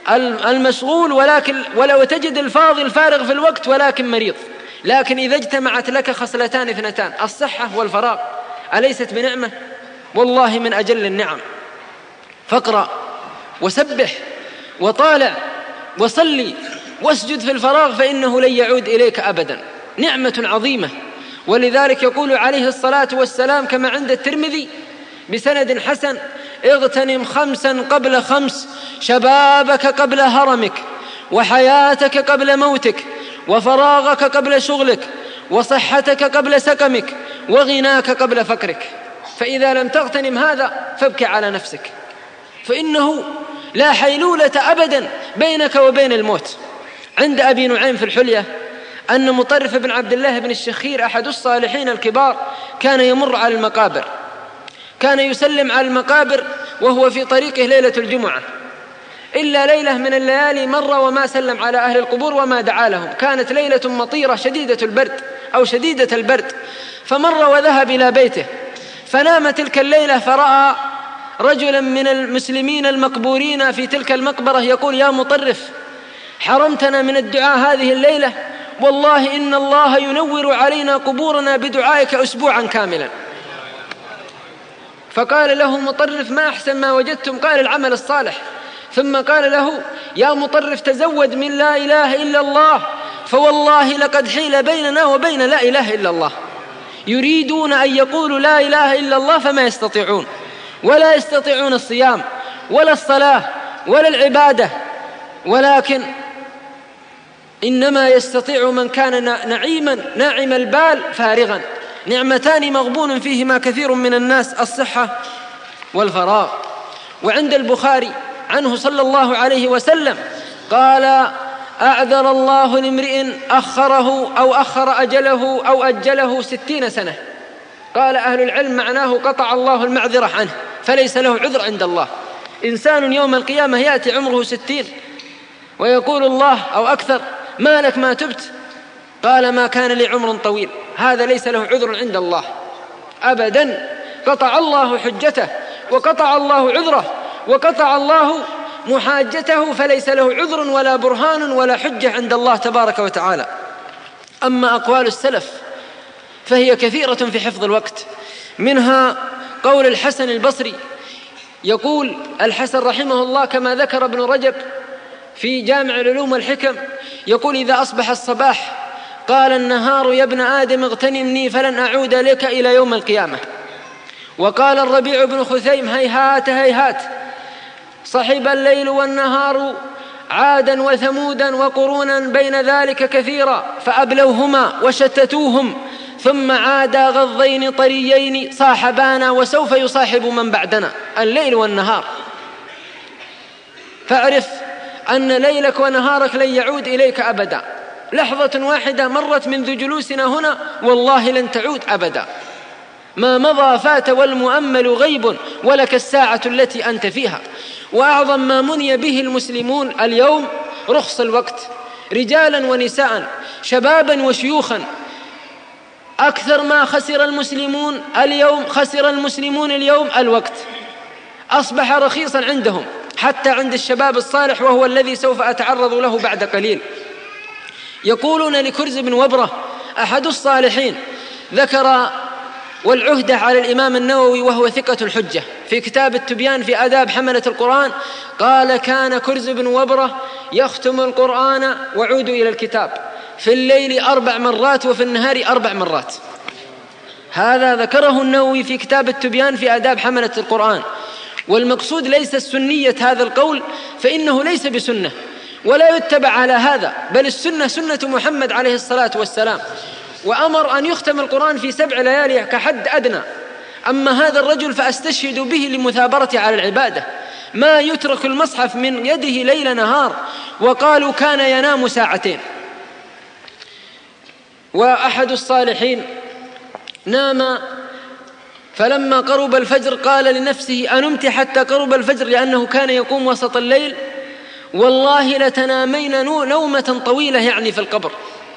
المشغول ولكن ولو تجد الفاضي الفارغ في الوقت ولكن مريض. لكن إذا اجتمعت لك خصلتان اثنتان، الصحة والفراغ، أليست بنعمة؟ والله من أجل النعم. فاقرأ وسبح وطالع وصلي واسجد في الفراغ، فإنه لن يعود إليك أبدا، نعمة عظيمة. ولذلك يقول عليه الصلاة والسلام كما عند الترمذي بسند حسن: اغتنم خمسا قبل خمس، شبابك قبل هرمك، وحياتك قبل موتك، وفراغك قبل شغلك، وصحتك قبل سقمك، وغناك قبل فقرك. فإذا لم تغتنم هذا فابكي على نفسك، فإنه لا حيلولة أبدا بينك وبين الموت. عند أبي نعيم في الحلية أن مطرف بن عبد الله بن الشخير أحد الصالحين الكبار كان يمر على المقابر، كان يسلم على المقابر وهو في طريقه ليلة الجمعة، إلا ليلة من الليالي مر وما سلم على أهل القبور وما دعا لهم. كانت ليلة مطيرة شديدة البرد أو شديدة البرد، فمر وذهب إلى بيته، فنام تلك الليلة، فرأى رجلا من المسلمين المقبورين في تلك المقبرة يقول: يا مطرف، حرمتنا من الدعاء هذه الليلة، والله إن الله ينور علينا قبورنا بدعائك أسبوعا كاملا. فقال له مطرف: ما أحسن ما وجدتم؟ قال: العمل الصالح. ثم قال له: يا مطرف، تزود من لا إله إلا الله، فوالله لقد حيل بيننا وبين لا إله إلا الله. يريدون أن يقولوا لا إله إلا الله فما يستطيعون، ولا يستطيعون الصيام ولا الصلاة ولا العبادة، ولكن إنما يستطيع من كان نعيما ناعم البال فارغا. نعمتان مغبون فيهما كثير من الناس: الصحة والفراغ. وعند البخاري عنه صلى الله عليه وسلم قال: أعذر الله لامرئ أخره أو أخر أجله أو أجله ستين سنة. قال أهل العلم معناه قطع الله المعذرة عنه، فليس له عذر عند الله. إنسان يوم القيامة يأتي عمره ستين ويقول الله أو أكثر: ما لك ما تبت؟ قال: ما كان لي عمر طويل. هذا ليس له عذر عند الله أبدا. قطع الله حجته وقطع الله عذره وقطع الله محاجته، فليس له عذر ولا برهان ولا حجة عند الله تبارك وتعالى. أما أقوال السلف فهي كثيرة في حفظ الوقت، منها قول الحسن البصري. يقول الحسن رحمه الله كما ذكر ابن رجب في جامع العلوم والحكم، يقول: إذا أصبح الصباح قال النهار: يا ابن آدم اغتنمني فلن أعود لك إلى يوم القيامة. وقال الربيع بن خثيم: هيهات هيهات، صحب الليل والنهار عادا وثمودا وقرونا بين ذلك كثيرا، فأبلوهما وشتتوهم، ثم عادا غضين طريين صاحبانا، وسوف يصاحب من بعدنا. الليل والنهار، فاعرف أن ليلك ونهارك لن يعود إليك أبدا. لحظة واحدة مرت منذ جلوسنا هنا والله لن تعود أبدا. ما مضى فات والمؤمل غيب، ولك الساعة التي أنت فيها. وأعظم ما مني به المسلمون اليوم رخص الوقت، رجالا ونساء، شبابا وشيوخا. أكثر ما خسر المسلمون اليوم خسر المسلمون اليوم الوقت، أصبح رخيصا عندهم، حتى عند الشباب الصالح، وهو الذي سوف أتعرض له بعد قليل. يقولون لكرز بن وبرة أحد الصالحين، ذكر والعهدة على الإمام النووي وهو ثقة الحجة في كتاب التبيان في آداب حملة القرآن، قال: كان كرز بن وبرة يختم القرآن وعود إلى الكتاب في الليل أربع مرات وفي النهار أربع مرات. هذا ذكره النووي في كتاب التبيان في آداب حملة القرآن. والمقصود ليس السنية هذا القول، فإنه ليس بسنة ولا يتبع على هذا، بل السنة سنة محمد عليه الصلاة والسلام، وأمر أن يختم القرآن في سبع ليالي كحد أدنى. أما هذا الرجل فأستشهد به لمثابرة على العبادة، ما يترك المصحف من يده ليل نهار. وقالوا كان ينام ساعتين. وأحد الصالحين نام، فلما قرب الفجر قال لنفسه: أنمت حتى قرب الفجر؟ لأنه كان يقوم وسط الليل. والله لتنامين نومة طويلة، يعني في القبر.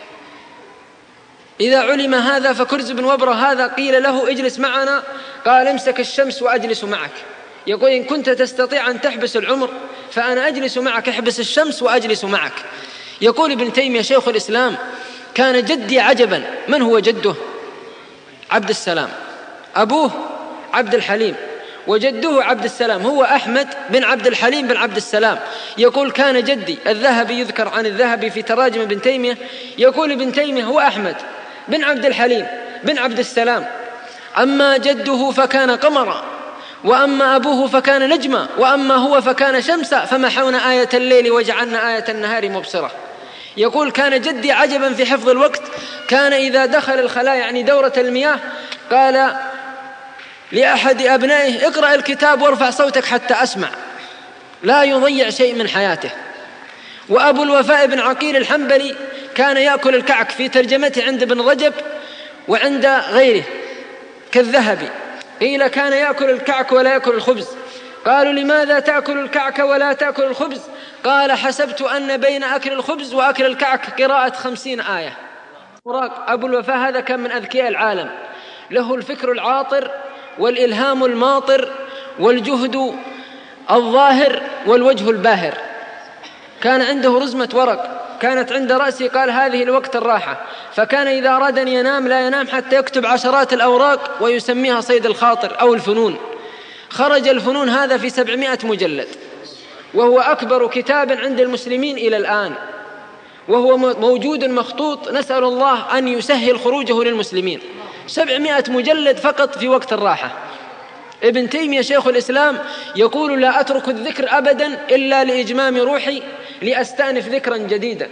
إذا علم هذا فكرز بن وبرة هذا قيل له: اجلس معنا، قال: امسك الشمس وأجلس معك. يقول: إن كنت تستطيع أن تحبس العمر فأنا أجلس معك، احبس الشمس وأجلس معك. يقول ابن تيمية شيخ الإسلام: كان جدي عجبا. من هو جده؟ عبد السلام. أبوه عبد الحليم، وجده عبد السلام هو أحمد بن عبد الحليم بن عبد السلام. يقول: كان جدي. الذهبي يذكر عن الذهبي في تراجم ابن تيمية، يقول ابن تيمية: هو أحمد بن عبد الحليم بن عبد السلام. أما جده فكان قمرا، وأما أبوه فكان نجما، وأما هو فكان شمسا، فمحونا آية الليل وجعلنا آية النهار مبصرة. يقول: كان جدي عجبا في حفظ الوقت، كان إذا دخل الخلاء، يعني دورة المياه، قال لأحد أبنائه: اقرأ الكتاب وارفع صوتك حتى أسمع، لا يضيع شيء من حياته. وأبو الوفاء بن عقيل الحنبلي كان يأكل الكعك في ترجمته عند ابن رجب وعند غيره كالذهبي، قيل كان يأكل الكعك ولا يأكل الخبز. قالوا: لماذا تأكل الكعك ولا تأكل الخبز؟ قال: حسبت أن بين أكل الخبز وأكل الكعك قراءة خمسين آية. أبو الوفاء هذا كان من أذكياء العالم، له الفكر العاطر والإلهام الماطر والجهد الظاهر والوجه الباهر. كان عنده رزمة ورق كانت عند رأسه، قال: هذه الوقت الراحة. فكان إذا أراد أن ينام لا ينام حتى يكتب عشرات الأوراق ويسميها صيد الخاطر أو الفنون. خرج الفنون هذا في سبعمائة مجلد، وهو أكبر كتاب عند المسلمين إلى الآن، وهو موجود مخطوط، نسأل الله أن يسهل خروجه للمسلمين. سبعمائة مجلد فقط في وقت الراحة. ابن تيمية شيخ الإسلام يقول: لا أترك الذكر أبدا إلا لإجمام روحي، لأستأنف ذكرا جديدا.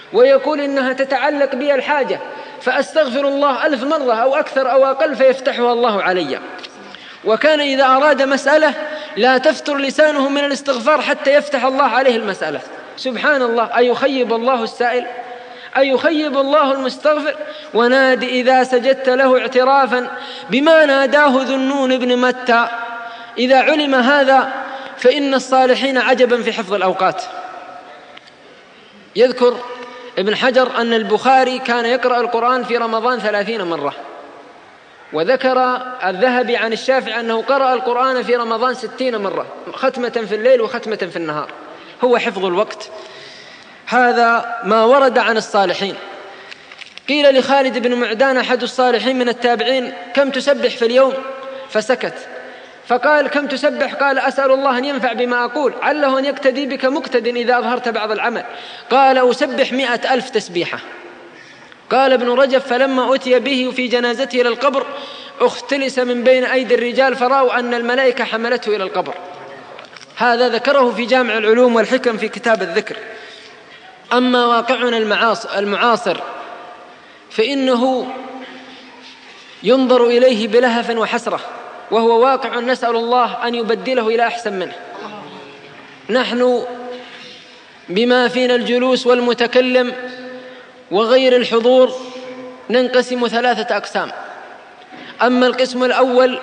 ويقول إنها تتعلق بي الحاجة فأستغفر الله ألف مرة أو أكثر أو أقل فيفتحها الله علي. وكان إذا أراد مسألة لا تفتر لسانه من الاستغفار حتى يفتح الله عليه المسألة. سبحان الله، أيخيب الله السائل؟ أيخيب الله المستغفر؟ ونادي إذا سجدت له اعترافا بما ناداه ذنون بن متى. إذا علم هذا فإن الصالحين عجبا في حفظ الأوقات. يذكر ابن حجر أن البخاري كان يقرأ القرآن في رمضان ثلاثين مرة، وذكر الذهبي عن الشافعي أنه قرأ القرآن في رمضان ستين مرة، ختمة في الليل وختمة في النهار. هو حفظ الوقت. هذا ما ورد عن الصالحين. قيل لخالد بن معدان أحد الصالحين من التابعين: كم تسبح في اليوم؟ فسكت. فقال: كم تسبح؟ قال: أسأل الله أن ينفع بما أقول، عله أن يقتدي بك مقتد إذا أظهرت بعض العمل. قال: أسبح مئة ألف تسبيحة. قال ابن رجب: فلما أتي به في جنازته إلى القبر اختلس من بين أيدي الرجال فرأوا أن الملائكة حملته إلى القبر. هذا ذكره في جامع العلوم والحكم في كتاب الذكر. أما واقعنا المعاصر فإنه ينظر إليه بلهف وحسرة، وهو واقع نسأل الله أن يبدله إلى أحسن منه. نحن بما فينا الجلوس والمتكلم وغير الحضور ننقسم ثلاثة أقسام. أما القسم الأول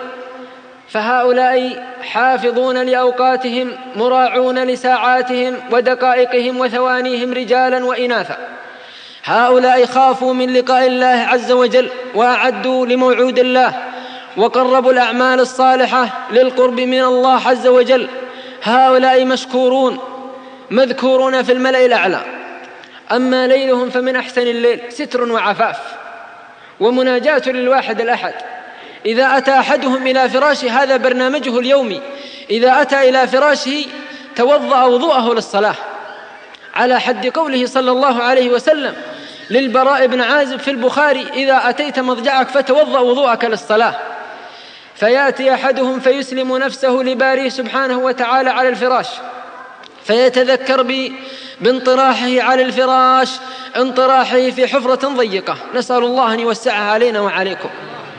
فهؤلاء حافظون لأوقاتهم مراعون لساعاتهم ودقائقهم وثوانيهم رجالا وإناثا. هؤلاء خافوا من لقاء الله عز وجل وأعدوا لموعود الله وقربوا الأعمال الصالحة للقرب من الله عز وجل. هؤلاء مشكورون مذكورون في الملأ الأعلى. أما ليلهم فمن أحسن الليل ستر وعفاف ومناجاة للواحد الأحد. إذا أتى أحدهم إلى فراشه، هذا برنامجه اليومي، إذا أتى إلى فراشه توضأ وضوءه للصلاة، على حد قوله صلى الله عليه وسلم للبراء بن عازب في البخاري: إذا أتيت مضجعك فتوضأ وضوءك للصلاة. فيأتي أحدهم فيسلم نفسه لباريه سبحانه وتعالى على الفراش، فيتذكر بانطراحه على الفراش انطراحه في حفرة ضيقة، نسأل الله أن يوسعها علينا وعليكم.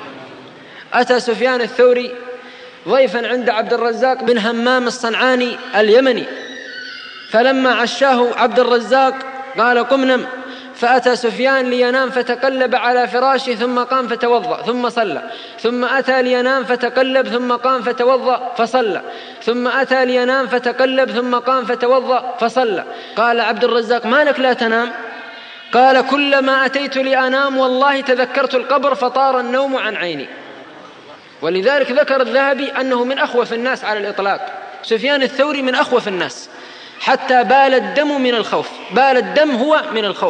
أتى سفيان الثوري ضيفا عند عبد الرزاق بن همام الصنعاني اليمني، فلما عشاه عبد الرزاق قال: قم نم. فأتى سفيان لينام فتقلب على فراشه ثم قام فتوضأ ثم صلى، ثم أتى لينام فتقلب ثم قام فتوضأ فصلى، ثم أتى لينام فتقلب ثم قام فتوضأ فصلى. قال عبد الرزاق: ما لك لا تنام؟ قال: كلما أتيت لأنام والله تذكرت القبر فطار النوم عن عيني. ولذلك ذكر الذهبي أنه من أخوف الناس على الإطلاق. سفيان الثوري من أخوف الناس، حتى بال الدم من الخوف، بال الدم هو من الخوف.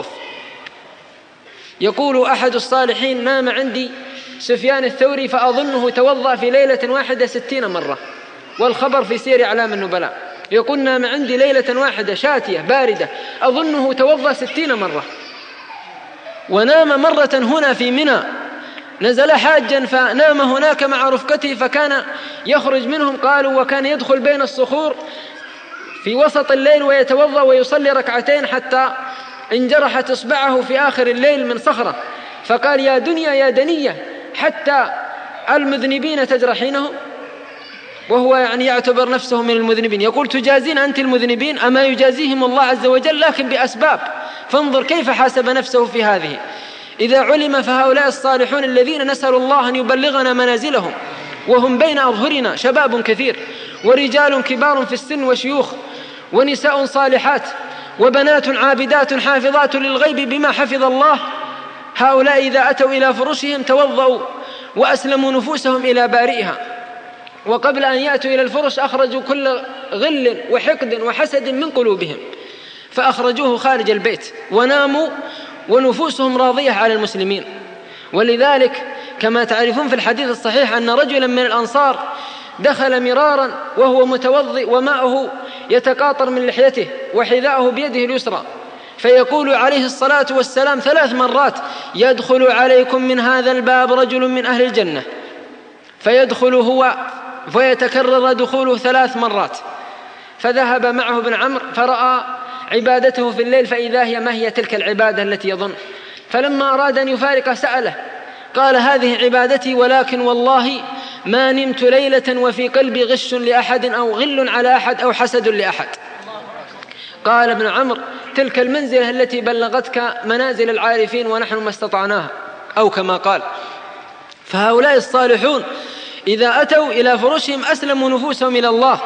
يقول أحد الصالحين: نام عندي سفيان الثوري فأظنه توضأ في ليلة واحدة ستين مرة، والخبر في سير أعلام النبلاء. يقول: نام عندي ليلة واحدة شاتية باردة أظنه توضأ ستين مرة. ونام مرة هنا في منى، نزل حاجا فنام هناك مع رفقته، فكان يخرج منهم، قالوا وكان يدخل بين الصخور في وسط الليل ويتوضأ ويصلي ركعتين حتى انجرحت إصبعه في آخر الليل من صخرة، فقال: يا دنيا يا دنية، حتى المذنبين تجرحينهم، وهو يعني يعتبر نفسه من المذنبين. يقول: تجازين أنت المذنبين؟ أما يجازيهم الله عز وجل لكن بأسباب، فانظر كيف حاسب نفسه في هذه. إذا علم فهؤلاء الصالحون الذين نسأل الله أن يبلغنا منازلهم وهم بين أظهرنا شباب كثير ورجال كبار في السن وشيوخ ونساء صالحات وبنات عابدات حافظات للغيب بما حفظ الله. هؤلاء إذا أتوا إلى فرشهم توضأوا وأسلموا نفوسهم إلى بارئها، وقبل أن يأتوا إلى الفرش أخرجوا كل غل وحقد وحسد من قلوبهم فأخرجوه خارج البيت وناموا ونفوسهم راضية على المسلمين. ولذلك كما تعرفون في الحديث الصحيح أن رجلا من الأنصار دخل مرارا وهو متوضئ وماءه يتقاطر من لحيته وحذاءه بيده اليسرى، فيقول عليه الصلاة والسلام ثلاث مرات: يدخل عليكم من هذا الباب رجل من أهل الجنة، فيدخل هو فيتكرر دخوله ثلاث مرات. فذهب معه ابن عمرو فرأى عبادته في الليل فإذا هي ما هي تلك العبادة التي يظن. فلما أراد أن يفارق سأله قال هذه عبادتي ولكن والله ما نمت ليلة وفي قلبي غش لأحد أو غل على أحد أو حسد لأحد. قال ابن عمرو تلك المنزلة التي بلغتك منازل العارفين ونحن ما استطعناها، أو كما قال. فهؤلاء الصالحون إذا أتوا إلى فرشهم أسلموا نفوسهم إلى الله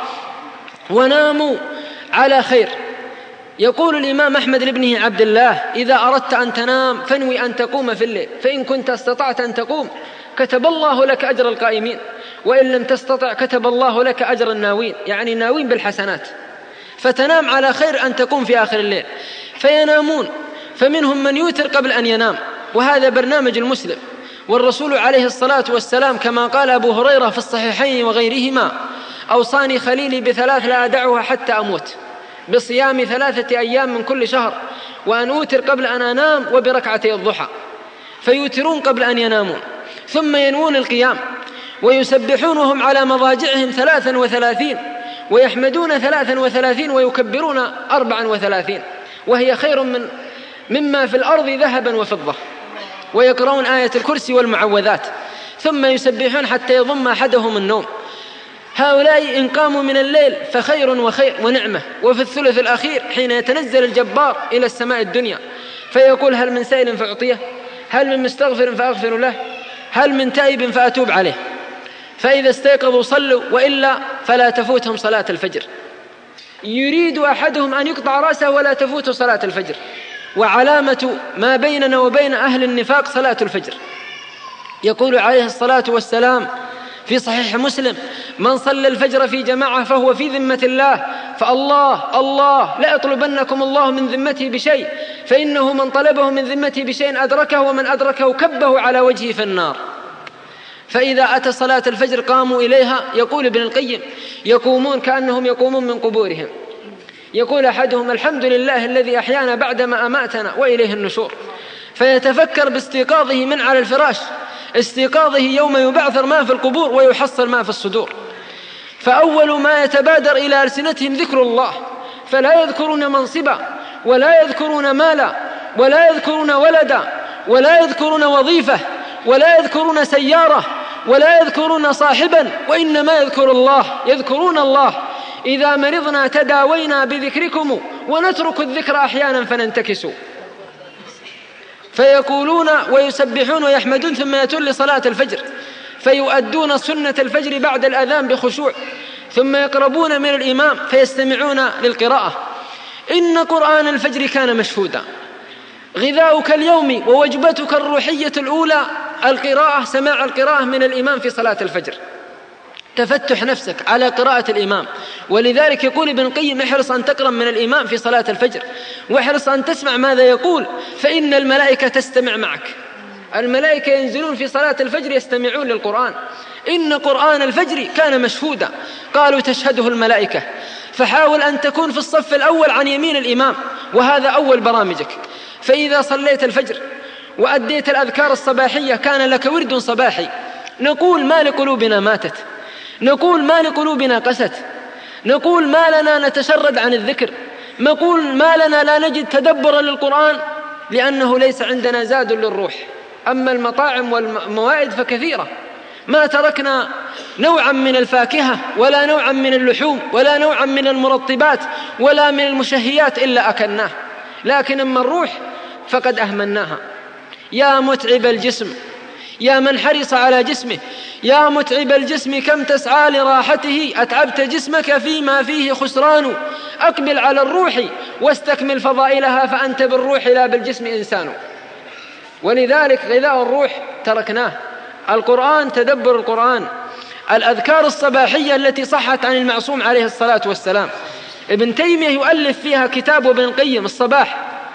وناموا على خير. يقول الإمام أحمد لابنه عبد الله إذا أردت أن تنام فانوي أن تقوم في الليل، فإن كنت استطعت أن تقوم كتب الله لك أجر القائمين، وإن لم تستطع كتب الله لك أجر الناوين، يعني ناوين بالحسنات. فتنام على خير أن تقوم في آخر الليل. فينامون، فمنهم من يوتر قبل أن ينام، وهذا برنامج المسلم. والرسول عليه الصلاة والسلام كما قال أبو هريرة في الصحيحين وغيرهما أوصاني خليلي بثلاث لا أدعها حتى أموت، بصيام ثلاثة أيام من كل شهر، وأن أوتر قبل أن أنام، وبركعتي الضحى. فيوترون قبل أن ينامون، ثم ينوون القيام ويسبحون وهم على مضاجعهم ثلاثا وثلاثين، ويحمدون ثلاثا وثلاثين، ويكبرون أربعا وثلاثين، وهي خير من مما في الأرض ذهبا وفضة. ويقرؤون آية الكرسي والمعوذات، ثم يسبحون حتى يضم أحدهم النوم. هؤلاء إن قاموا من الليل فخير وخير ونعمة. وفي الثلث الأخير حين يتنزل الجبار إلى السماء الدنيا فيقول هل من سائل فأعطيه، هل من مستغفر فأغفر له، هل من تائب فأتوب عليه. فإذا استيقظوا صلوا، وإلا فلا تفوتهم صلاة الفجر. يريد أحدهم أن يقطع رأسه ولا تفوت صلاة الفجر. وعلامة ما بيننا وبين أهل النفاق صلاة الفجر. يقول عليه الصلاة والسلام في صحيح مسلم من صلى الفجر في جماعة فهو في ذمة الله، فالله الله لا يطلبنكم الله من ذمته بشيء، فإنه من طلبه من ذمته بشيء أدركه، ومن أدركه كبه على وجهه في النار. فإذا أتى صلاة الفجر قاموا إليها. يقول ابن القيم يقومون كأنهم يقومون من قبورهم. يقول أحدهم الحمد لله الذي أحيانا بعدما أماتنا وإليه النشور. فيتفكر باستيقاظه من على الفراش، استيقاظه يوم يبعثر ما في القبور ويحصل ما في الصدور. فأول ما يتبادر إلى ألسنتهم ذكر الله، فلا يذكرون منصبا ولا يذكرون مالا ولا يذكرون ولدا ولا يذكرون وظيفة ولا يذكرون سيارة ولا يذكرون صاحبا، وإنما يذكر الله يذكرون الله. إذا مرضنا تداوينا بذكركم ونترك الذكر أحيانا فننتكس. فيقولون ويسبحون ويحمدون، ثم يأتون لصلاة الفجر فيؤدون سنة الفجر بعد الأذان بخشوع، ثم يقربون من الإمام فيستمعون للقراءة. إن قرآن الفجر كان مشهودا. غذاؤك اليوم ووجبتك الروحية الأولى القراءة، سماع القراءة من الإمام في صلاة الفجر، تفتح نفسك على قراءة الإمام. ولذلك يقول ابن القيم احرص أن تقرأ من الإمام في صلاة الفجر، واحرص أن تسمع ماذا يقول، فإن الملائكة تستمع معك. الملائكة ينزلون في صلاة الفجر يستمعون للقرآن. إن قرآن الفجر كان مشهودا. قالوا تشهده الملائكة، فحاول أن تكون في الصف الأول عن يمين الإمام، وهذا أول برامجك. فإذا صليت الفجر وأديت الأذكار الصباحية كان لك ورد صباحي. نقول ما لقلوبنا ماتت، نقول ما لقلوبنا قست، نقول ما لنا نتشرد عن الذكر، نقول ما لنا لا نجد تدبرا للقرآن، لأنه ليس عندنا زاد للروح. أما المطاعم والموائد فكثيرة، ما تركنا نوعا من الفاكهة ولا نوعا من اللحوم ولا نوعا من المرطبات ولا من المشهيات إلا أكلناه، لكن أما الروح فقد أهملناها. يا متعب الجسم، يا من حرص على جسمه، يا متعب الجسم كم تسعى لراحته، أتعبت جسمك فيما فيه خسران، أقبل على الروح واستكمل فضائلها، فأنت بالروح لا بالجسم إنسان. ولذلك غذاء الروح تركناه. القرآن، تدبر القرآن، الأذكار الصباحية التي صحت عن المعصوم عليه الصلاة والسلام. ابن تيمية يؤلف فيها كتاب ابن القيم الصباح.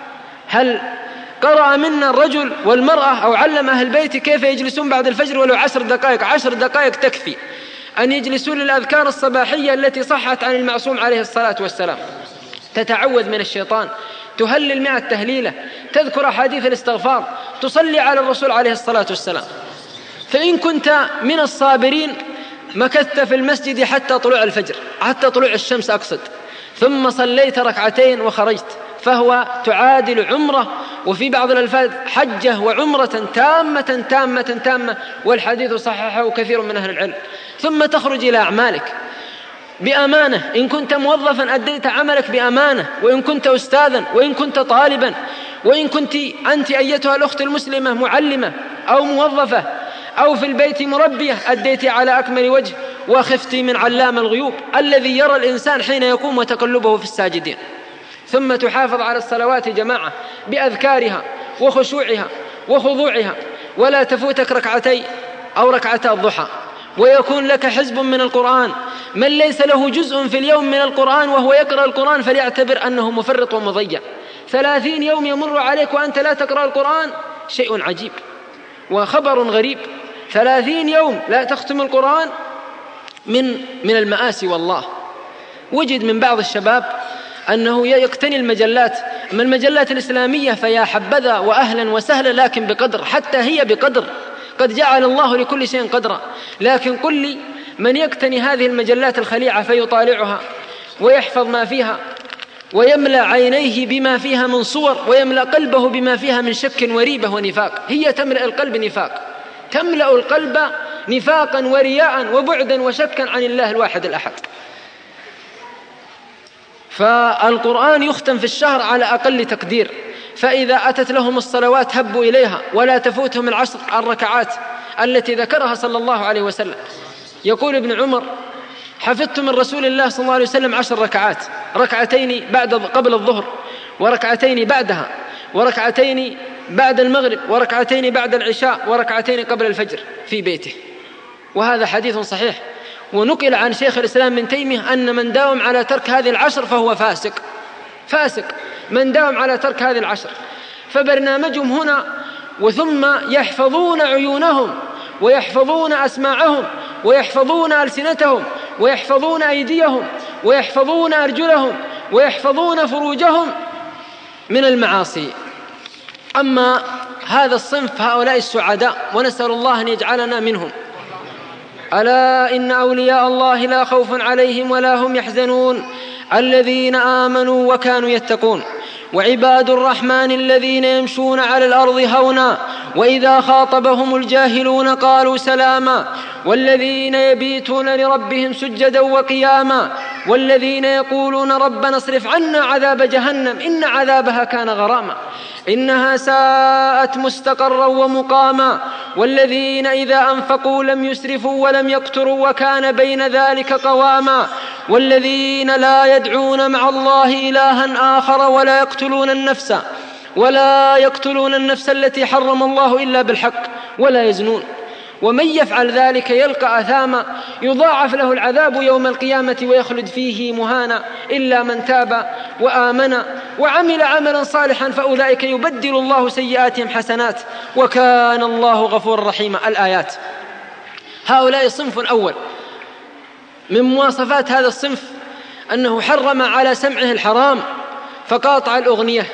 هل قرأ منا الرجل والمرأة أو علم أهل البيت كيف يجلسون بعد الفجر ولو عشر دقائق؟ عشر دقائق تكفي أن يجلسون للأذكار الصباحية التي صحت عن المعصوم عليه الصلاة والسلام. تتعوذ من الشيطان، تهلل مئة تهليلة، تذكر أحاديث الاستغفار، تصلي على الرسول عليه الصلاة والسلام. فإن كنت من الصابرين مكثت في المسجد حتى طلوع الفجر، حتى طلوع الشمس أقصد، ثم صليت ركعتين وخرجت، فهو تعادل عمرة، وفي بعض الألفاظ حجة وعمرة تامة تامة تامة، والحديث صححه كثير من أهل العلم. ثم تخرج إلى أعمالك بأمانة، إن كنت موظفا أديت عملك بأمانة، وإن كنت أستاذا، وإن كنت طالبا، وإن كنت أنت أيتها الأخت المسلمة معلمة أو موظفة أو في البيت مربية، أديت على أكمل وجه وخفت من علام الغيوب الذي يرى الإنسان حين يقوم وتقلبه في الساجدين. ثم تحافظ على الصلوات جماعة بأذكارها وخشوعها وخضوعها، ولا تفوتك ركعتي أو ركعتا الضحى، ويكون لك حزب من القرآن. من ليس له جزء في اليوم من القرآن وهو يقرأ القرآن فليعتبر أنه مفرط ومضيع. ثلاثين يوم يمر عليك وأنت لا تقرأ القرآن، شيء عجيب وخبر غريب. ثلاثين يوم لا تختم القرآن من من المآسي. والله وجد من بعض الشباب أنه يقتني المجلات من المجلات الإسلامية، فيا حبذا وأهلا وسهلا، لكن بقدر، حتى هي بقدر، قد جعل الله لكل شيء قدرا. لكن قل لي من يقتني هذه المجلات الخليعة فيطالعها ويحفظ ما فيها ويملأ عينيه بما فيها من صور ويملأ قلبه بما فيها من شك وريبة ونفاق. هي تملأ القلب نفاق، تملأ القلب نفاقا ورياء وبعدا وشكا عن الله الواحد الأحد. فالقرآن يختم في الشهر على أقل تقدير، فإذا أتت لهم الصلوات هبوا إليها، ولا تفوتهم العشر الركعات التي ذكرها صلى الله عليه وسلم. يقول ابن عمر: حفظت من رسول الله صلى الله عليه وسلم عشر ركعات، ركعتين بعد قبل الظهر، وركعتين بعدها، وركعتين بعد المغرب، وركعتين بعد العشاء، وركعتين قبل الفجر في بيته. وهذا حديث صحيح. ونقل عن شيخ الإسلام ابن تيمية أن من داوم على ترك هذه العشر فهو فاسق، فاسق من داوم على ترك هذه العشر. فبرنامجهم هنا، وثم يحفظون عيونهم ويحفظون أسماعهم ويحفظون ألسنتهم ويحفظون أيديهم ويحفظون أرجلهم ويحفظون فروجهم من المعاصي. أما هذا الصنف هؤلاء السعداء، ونسأل الله أن يجعلنا منهم. ألا إن أولياء الله لا خوف عليهم ولا هم يحزنون الذين آمنوا وكانوا يتقون. وعباد الرحمن الذين يمشون على الأرض هونا وإذا خاطبهم الجاهلون قالوا سلاما والذين يبيتون لربهم سجدا وقياما والذين يقولون ربنا اصرف عنا عذاب جهنم إن عذابها كان غراما إنها ساءت مستقرا ومقاما والذين إذا أنفقوا لم يسرفوا ولم يقتروا وكان بين ذلك قواما والذين لا يدعون مع الله إلها آخر ولا يقتلون النفس ولا يقتلون النفس التي حرم الله إلا بالحق ولا يزنون ومن يفعل ذلك يلقى أثاما يضاعف له العذاب يوم القيامة ويخلد فيه مهانا إلا من تاب وآمن وعمل عملا صالحا فأولئك يبدل الله سيئاتهم حسنات وكان الله غفورا رحيما. الآيات. هؤلاء صنف أول. من مواصفات هذا الصنف أنه حرم على سمعه الحرام فقاطع الأغنية،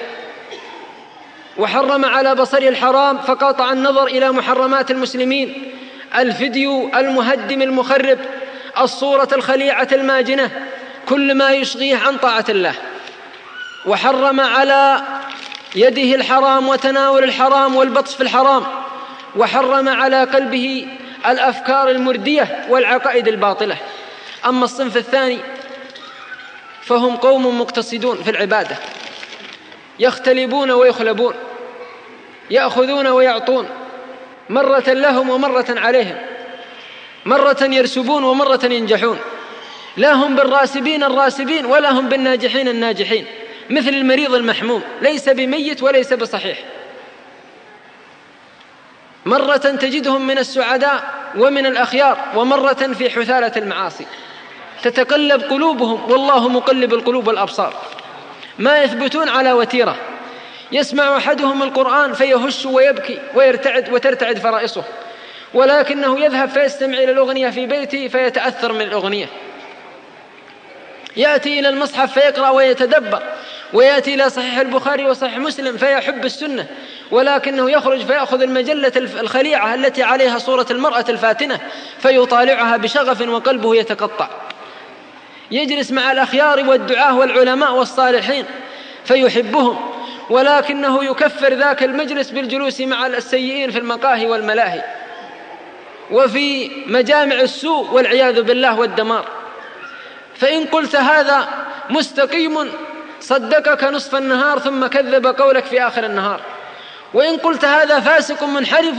وحرم على بصره الحرام فقاطع النظر إلى محرمات المسلمين، الفيديو المهدم المخرب، الصورة الخليعة الماجنة، كل ما يشغيه عن طاعة الله. وحرم على يده الحرام وتناول الحرام والبطش في الحرام، وحرم على قلبه الأفكار المردية والعقائد الباطلة. أما الصنف الثاني فهم قوم مقتصدون في العبادة، يختلبون ويخلبون، يأخذون ويعطون، مرة لهم ومرة عليهم، مرة يرسبون ومرة ينجحون، لا هم بالراسبين الراسبين ولا هم بالناجحين الناجحين، مثل المريض المحموم ليس بميت وليس بصحيح. مرة تجدهم من السعداء ومن الأخيار، ومرة في حثالة المعاصي تتقلب قلوبهم والله مقلب القلوب والأبصار. ما يثبتون على وتيرة، يسمع أحدهم القرآن فيهش ويبكي ويرتعد وترتعد فرائصه، ولكنه يذهب فيستمع إلى الأغنية في بيته فيتأثر من الأغنية. يأتي إلى المصحف فيقرأ ويتدبر، ويأتي إلى صحيح البخاري وصحيح مسلم فيحب السنة، ولكنه يخرج فيأخذ المجلة الخليعة التي عليها صورة المرأة الفاتنة فيطالعها بشغف وقلبه يتقطع. يجلس مع الأخيار والدعاة والعلماء والصالحين فيحبهم، ولكنه يكفر ذاك المجلس بالجلوس مع السيئين في المقاهي والملاهي وفي مجامع السوء والعياذ بالله والدمار. فإن قلت هذا مستقيم صدقك نصف النهار ثم كذب قولك في آخر النهار، وإن قلت هذا فاسق منحرف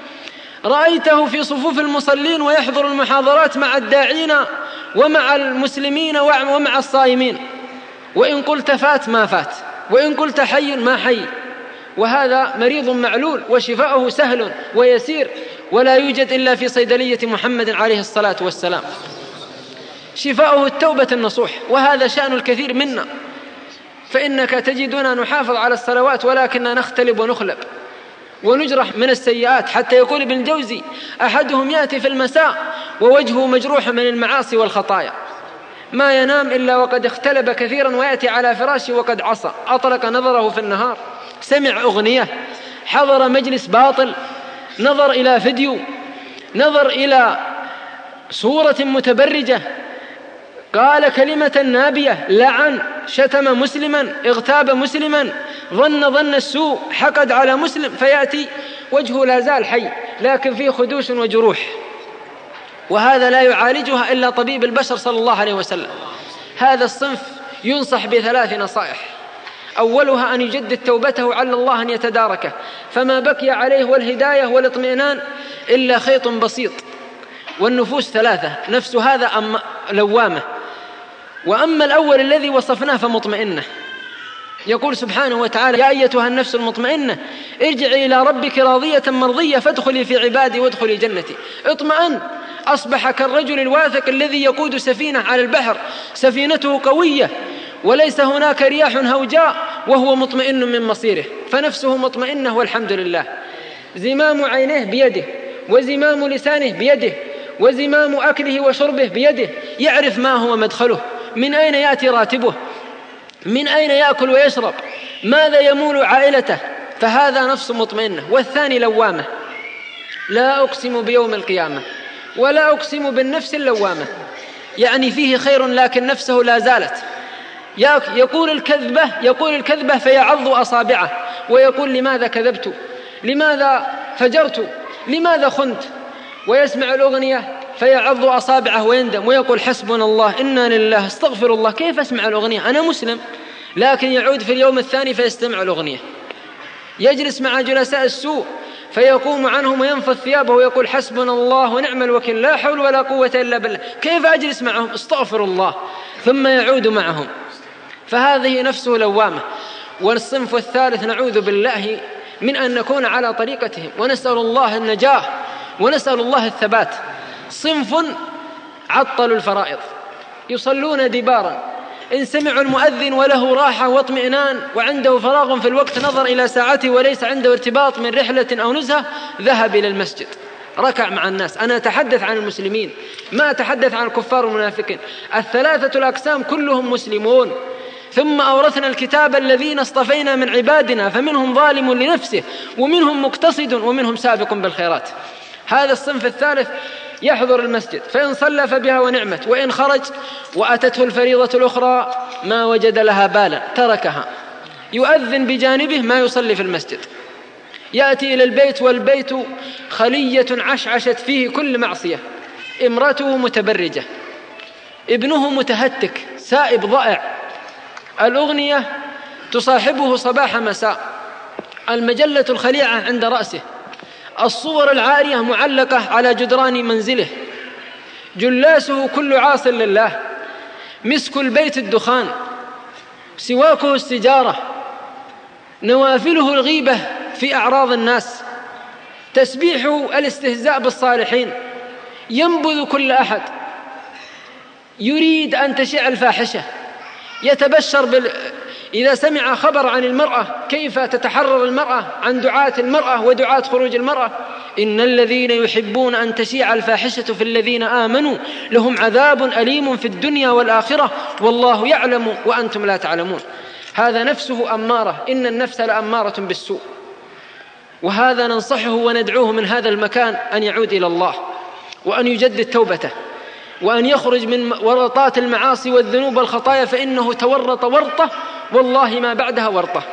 رأيته في صفوف المصلين ويحضر المحاضرات مع الداعين ومع المسلمين ومع الصائمين، وإن قلت فات ما فات، وإن قلت حي ما حي. وهذا مريض معلول وشفاؤه سهل ويسير ولا يوجد إلا في صيدلية محمد عليه الصلاة والسلام. شفاؤه التوبة النصوح، وهذا شأن الكثير منا، فإنك تجدنا نحافظ على الصلوات ولكننا نختلب ونخلب ونجرح من السيئات، حتى يقول ابن الجوزي أحدهم يأتي في المساء ووجهه مجروح من المعاصي والخطايا، ما ينام إلا وقد اختلب كثيرا، ويأتي على فراشه وقد عصى. أطلق نظره في النهار، سمع أغنية، حضر مجلس باطل، نظر إلى فيديو، نظر إلى صورة متبرجة، قال كلمة نابية، لعن، شتم مسلما، اغتاب مسلما، ظن ظن السوء، حقد على مسلم، فيأتي وجهه لا زال حي لكن فيه خدوش وجروح. وهذا لا يعالجها إلا طبيب البشر صلى الله عليه وسلم. هذا الصنف ينصح بثلاث نصائح: أولها أن يجدد توبته على الله أن يتداركه، فما بقي عليه والهداية والاطمئنان إلا خيط بسيط. والنفوس ثلاثة، نفس هذا أم لوامة، وأما الأول الذي وصفناه فمطمئنة. يقول سبحانه وتعالى: يا أيتها النفس المطمئنة ارجعي إلى ربك راضية مرضية فادخلي في عبادي وادخلي جنتي. اطمئن، أصبح كالرجل الواثق الذي يقود سفينة على البحر، سفينته قوية وليس هناك رياح هوجاء وهو مطمئن من مصيره، فنفسه مطمئنة والحمد لله. زمام عينيه بيده، وزمام لسانه بيده، وزمام أكله وشربه بيده، يعرف ما هو مدخله، من أين يأتي راتبه، من أين يأكل ويشرب، ماذا يمول عائلته، فهذا نفس مطمئنة. والثاني لوامة: لا أقسم بيوم القيامة ولا أقسم بالنفس اللوامة، يعني فيه خير لكن نفسه لا زالت يقول الكذبة يقول الكذبة فيعض أصابعه ويقول: لماذا كذبت، لماذا فجرت، لماذا خنت، ويسمع الأغنية فيعض أصابعه ويندم ويقول: حسبنا الله إنا لله استغفر الله، كيف أسمع الأغنية، أنا مسلم. لكن يعود في اليوم الثاني فيستمع الأغنية. يجلس مع جلساء السوء فيقوم عنهم وينفض ثيابه ويقول: حسبنا الله ونعم الوكيل، لا حول ولا قوة إلا بالله، كيف أجلس معهم، استغفر الله، ثم يعود معهم. فهذه نفسه لوامة. والصنف الثالث نعوذ بالله من أن نكون على طريقتهم، ونسأل الله النجاة ونسأل الله الثبات. صنف عطلوا الفرائض، يصلون دبارا، إن سمعوا المؤذن وله راحة واطمئنان وعنده فراغ في الوقت نظر إلى ساعته وليس عنده ارتباط من رحلة أو نزهة ذهب إلى المسجد، ركع مع الناس. أنا أتحدث عن المسلمين، ما أتحدث عن الكفار والمنافقين. الثلاثة الأقسام كلهم مسلمون. ثم أورثنا الكتاب الذين اصطفينا من عبادنا فمنهم ظالم لنفسه ومنهم مقتصد ومنهم سابق بالخيرات. هذا الصنف الثالث يحضر المسجد، فإن صلى فبها ونعمت، وإن خرج وأتته الفريضة الأخرى ما وجد لها بالا تركها. يؤذن بجانبه ما يصلي في المسجد، يأتي إلى البيت والبيت خلية عشعشت فيه كل معصية، امرته متبرجة، ابنه متهتك سائب ضائع، الأغنية تصاحبه صباح مساء، المجلة الخليعة عند رأسه، الصور العارية معلقة على جدران منزله، جلاسه كل عاص لله، مسك البيت الدخان، سواكه السجارة، نوافله الغيبة في أعراض الناس، تسبيحه الاستهزاء بالصالحين، ينبذ كل أحد، يريد أن تشع الفاحشة، يتبشر بال... إذا سمع خبر عن المرأة كيف تتحرر المرأة عن دعاة المرأة ودعاة خروج المرأة: إن الذين يحبون أن تشيع الفاحشة في الذين آمنوا لهم عذاب أليم في الدنيا والآخرة والله يعلم وأنتم لا تعلمون. هذا نفسه أمارة، إن النفس لأمارة بالسوء. وهذا ننصحه وندعوه من هذا المكان أن يعود إلى الله وأن يجدد توبته، وأن يخرج من ورطات المعاصي والذنوب والخطايا، فإنه تورط ورطة والله ما بعدها ورطة،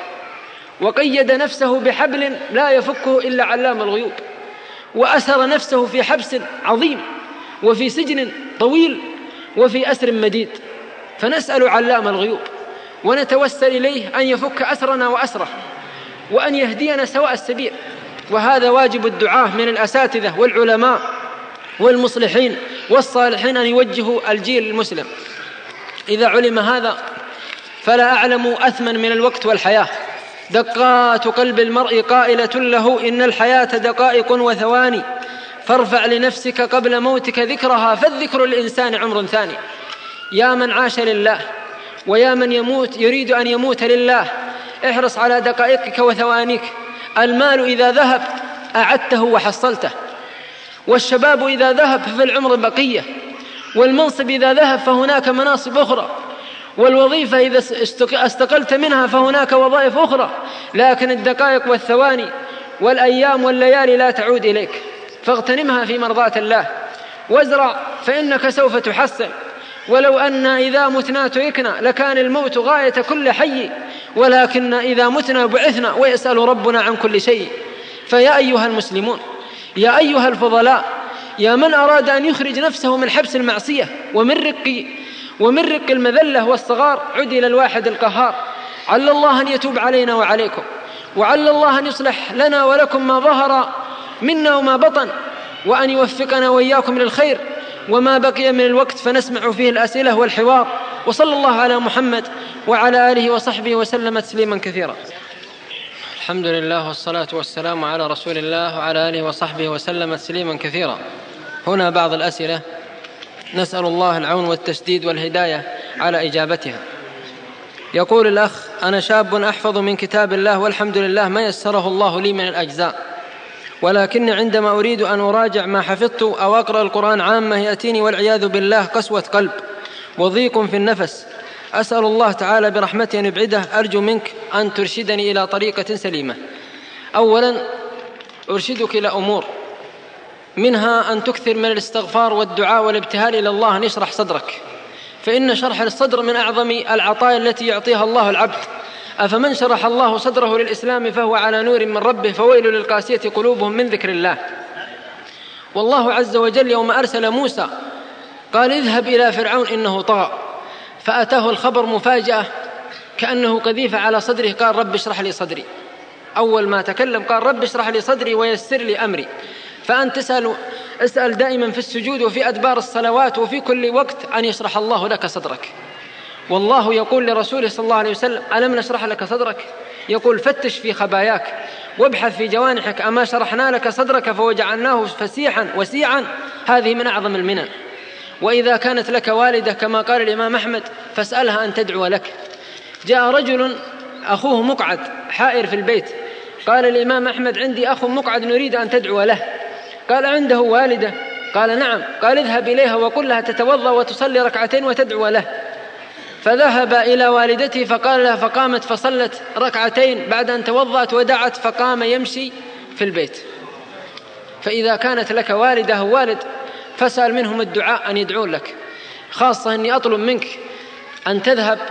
وقيد نفسه بحبل لا يفكه إلا علام الغيوب، وأسر نفسه في حبس عظيم وفي سجن طويل وفي أسر مديد. فنسأل علام الغيوب ونتوسل إليه أن يفك أسرنا وأسره وأن يهدينا سواء السبيل. وهذا واجب الدعاة من الأساتذة والعلماء والمصلحين والصالحين أن يوجهوا الجيل المسلم. إذا علم هذا فلا أعلم أثمن من الوقت والحياة. دقات قلب المرء قائلة له إن الحياة دقائق وثواني، فارفع لنفسك قبل موتك ذكرها، فالذكر للإنسان عمر ثاني. يا من عاش لله ويا من يموت يريد أن يموت لله، احرص على دقائقك وثوانيك. المال إذا ذهب أعدته وحصلته، والشباب إذا ذهب ففي العمر بقية، والمنصب إذا ذهب فهناك مناصب أخرى، والوظيفة إذا استقلت منها فهناك وظائف أخرى، لكن الدقائق والثواني والأيام والليالي لا تعود إليك، فاغتنمها في مرضاة الله وازرع فإنك سوف تحصل. ولو أن إذا متنا تركنا لكان الموت غاية كل حي، ولكن إذا متنا بعثنا ويسأل ربنا عن كل شيء. فيا أيها المسلمون، يا أيها الفضلاء، يا من أراد أن يخرج نفسه من حبس المعصية ومن رق ومن رق المذلة والصغار، عد إلى الواحد القهار. عل الله أن يتوب علينا وعليكم، وعل الله أن يصلح لنا ولكم ما ظهر منا وما بطن، وأن يوفقنا وإياكم للخير. وما بقي من الوقت فنسمع فيه الأسئلة والحوار. وصلى الله على محمد وعلى آله وصحبه وسلم تسليما كثيرا. الحمد لله والصلاة والسلام على رسول الله وعلى آله وصحبه وسلم تسليما كثيرا. هنا بعض الأسئلة نسأل الله العون والتسديد والهداية على إجابتها. يقول الأخ: أنا شاب أحفظ من كتاب الله والحمد لله ما يسره الله لي من الأجزاء، ولكن عندما أريد أن أراجع ما حفظت أو أقرأ القرآن عامة يأتيني والعياذ بالله قسوة قلب وضيق في النفس. أسأل الله تعالى برحمته أن يبعده. أرجو منك أن ترشدني إلى طريقة سليمة. أولا أرشدك إلى أمور، منها أن تكثر من الاستغفار والدعاء والابتهال إلى الله أن يشرح صدرك، فإن شرح الصدر من أعظم العطايا التي يعطيها الله العبد. أفمن شرح الله صدره للإسلام فهو على نور من ربه، فويل للقاسية قلوبهم من ذكر الله. والله عز وجل يوم أرسل موسى قال: اذهب إلى فرعون إنه طغى، فأتاه الخبر مفاجأة كأنه قذيفة على صدره، قال: رب اشرح لي صدري. أول ما تكلم قال: رب اشرح لي صدري ويسر لي أمري. فأنت تسأل اسأل دائما في السجود وفي أدبار الصلوات وفي كل وقت أن يشرح الله لك صدرك. والله يقول لرسوله صلى الله عليه وسلم: ألم نشرح لك صدرك؟ يقول: فتش في خباياك وابحث في جوانحك، أما شرحنا لك صدرك فوجعلناه فسيحا وسيعا. هذه من أعظم المنن. وإذا كانت لك والدة كما قال الإمام أحمد فاسألها أن تدعو لك. جاء رجل أخوه مقعد حائر في البيت، قال الإمام أحمد: عندي أخ مقعد نريد أن تدعو له. قال: عنده والدة؟ قال: نعم. قال: اذهب إليها وقل لها تتوضأ وتصلي ركعتين وتدعو له. فذهب إلى والدته فقال لها، فقامت فصلت ركعتين بعد أن توضأت ودعت، فقام يمشي في البيت. فإذا كانت لك والدة أو والد فاسأل منهم الدعاء أن يدعون لك. خاصة أني أطلب منك أن تذهب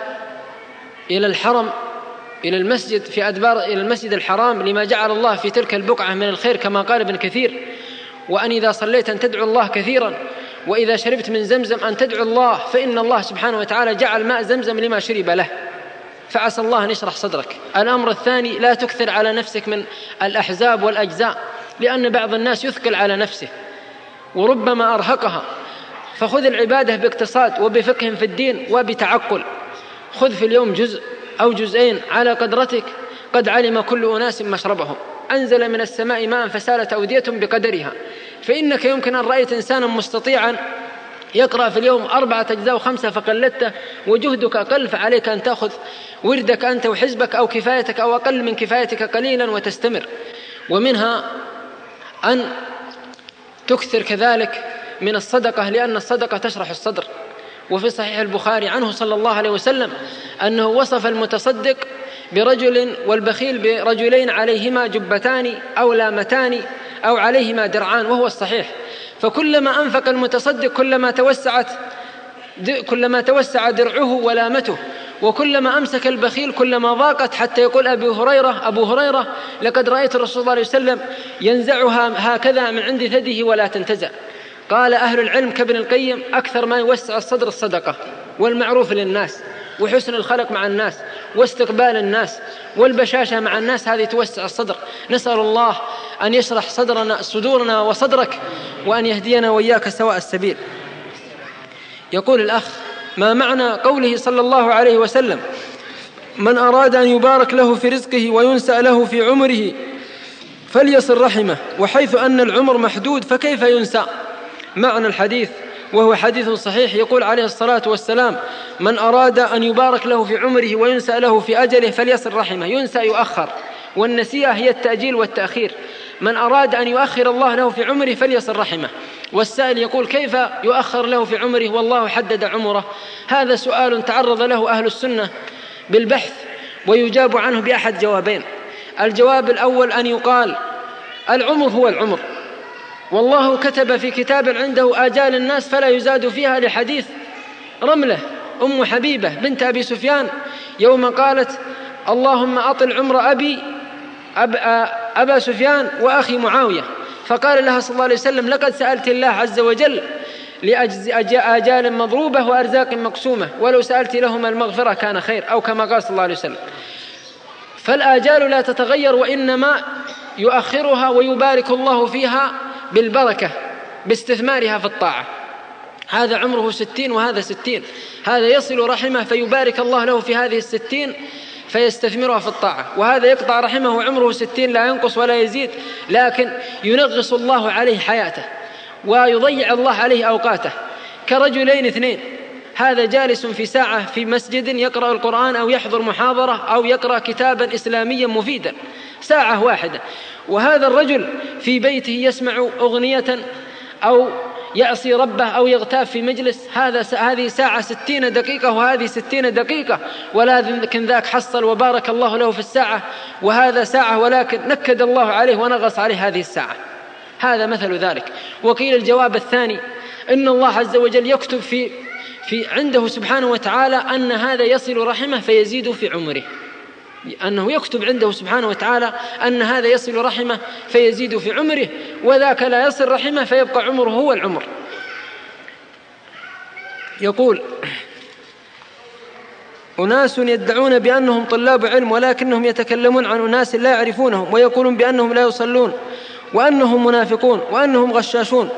إلى الحرم، إلى المسجد في أدبار إلى المسجد الحرام، لما جعل الله في تلك البقعة من الخير كما قال ابن كثير. وأن إذا صليت أن تدعو الله كثيرا، وإذا شربت من زمزم أن تدعو الله، فإن الله سبحانه وتعالى جعل ماء زمزم لما شرب له. فعسى الله أن يشرح صدرك. الأمر الثاني: لا تكثر على نفسك من الأحزاب والأجزاء، لأن بعض الناس يثقل على نفسه وربما أرهقها. فخذ العبادة باقتصاد وبفقه في الدين وبتعقل. خذ في اليوم جزء أو جزئين على قدرتك. قد علم كل أناس مشربهم، أنزل من السماء ماء فسالت أودية بقدرها. فإنك يمكن أن رأيت إنسانا مستطيعا يقرأ في اليوم أربعة أجزاء وخمسة فقلدته وجهدك أقل، فعليك أن تأخذ وردك أنت وحزبك أو كفايتك أو أقل من كفايتك قليلا وتستمر. ومنها أن تكثر كذلك من الصدقة، لأن الصدقة تشرح الصدر. وفي صحيح البخاري عنه صلى الله عليه وسلم أنه وصف المتصدق برجل والبخيل برجلين عليهما جبتان أو لامتان أو عليهما درعان، وهو الصحيح. فكلما أنفق المتصدق كلما توسعت كلما توسع درعه ولامته، وكلما أمسك البخيل كلما ضاقت، حتى يقول أبو هريرة أبو هريرة لقد رأيت الرسول صلى الله عليه وسلم ينزعها هكذا من عند ثده ولا تنتزع. قال أهل العلم كابن القيم أكثر ما يوسع الصدر الصدقة والمعروف للناس وحسن الخلق مع الناس واستقبال الناس والبشاشة مع الناس، هذه توسع الصدر. نسأل الله أن يشرح صدرنا صدورنا وصدرك، وأن يهدينا وإياك سواء السبيل. يقول الأخ: ما معنى قوله صلى الله عليه وسلم: من أراد أن يبارك له في رزقه وينسأ له في عمره فليصل رحمه، وحيث أن العمر محدود فكيف ينسى؟ معنى الحديث، وهو حديث صحيح، يقول عليه الصلاة والسلام: من أراد أن يبارك له في عمره وينسأ له في أجله فليصل رحمه. ينسى يؤخر، والنسيئة هي التأجيل والتأخير. من أراد أن يؤخر الله له في عمره فليصل رحمه. والسائل يقول: كيف يؤخر له في عمره والله حدد عمره؟ هذا سؤال تعرض له أهل السنة بالبحث، ويجاب عنه بأحد جوابين. الجواب الأول أن يقال: العمر هو العمر، والله كتب في كتاب عنده آجال الناس فلا يزاد فيها، لحديث رملة أم حبيبة بنت أبي سفيان يوم قالت: اللهم أطل عمر أبي أب أبا سفيان وأخي معاوية، فقال لها صلى الله عليه وسلم: لقد سألت الله عز وجل لآجال مضروبة وأرزاق مقسومة، ولو سألت لهما المغفرة كان خير، أو كما قال صلى الله عليه وسلم. فالآجال لا تتغير، وإنما يؤخرها ويبارك الله فيها بالبركة باستثمارها في الطاعة. هذا عمره ستين وهذا ستين، هذا يصل رحمه فيبارك الله له في هذه الستين فيستثمرها في الطاعة، وهذا يقطع رحمه وعمره ستين لا ينقص ولا يزيد، لكن ينغص الله عليه حياته ويضيع الله عليه أوقاته. كرجلين اثنين، هذا جالس في ساعة في مسجد يقرأ القرآن أو يحضر محاضرة أو يقرأ كتابا إسلاميا مفيدا، ساعة واحدة، وهذا الرجل في بيته يسمع أغنية أو يعصي ربه أو يغتاب في مجلس. هذا هذه ساعة ستين دقيقة وهذه ستين دقيقة، ولكن ذاك حصل وبارك الله له في الساعة، وهذا ساعة ولكن نكد الله عليه ونغص عليه هذه الساعة. هذا مثل ذلك. وقيل الجواب الثاني: إن الله عز وجل يكتب في في عنده سبحانه وتعالى أن هذا يصل رحمه فيزيد في عمره، أنه يكتب عنده سبحانه وتعالى أن هذا يصل رحمه فيزيد في عمره، وذاك لا يصل رحمه فيبقى عمره هو العمر. يقول: أناس يدعون بأنهم طلاب علم ولكنهم يتكلمون عن أناس لا يعرفونهم، ويقولون بأنهم لا يصلون وأنهم منافقون وأنهم غشاشون،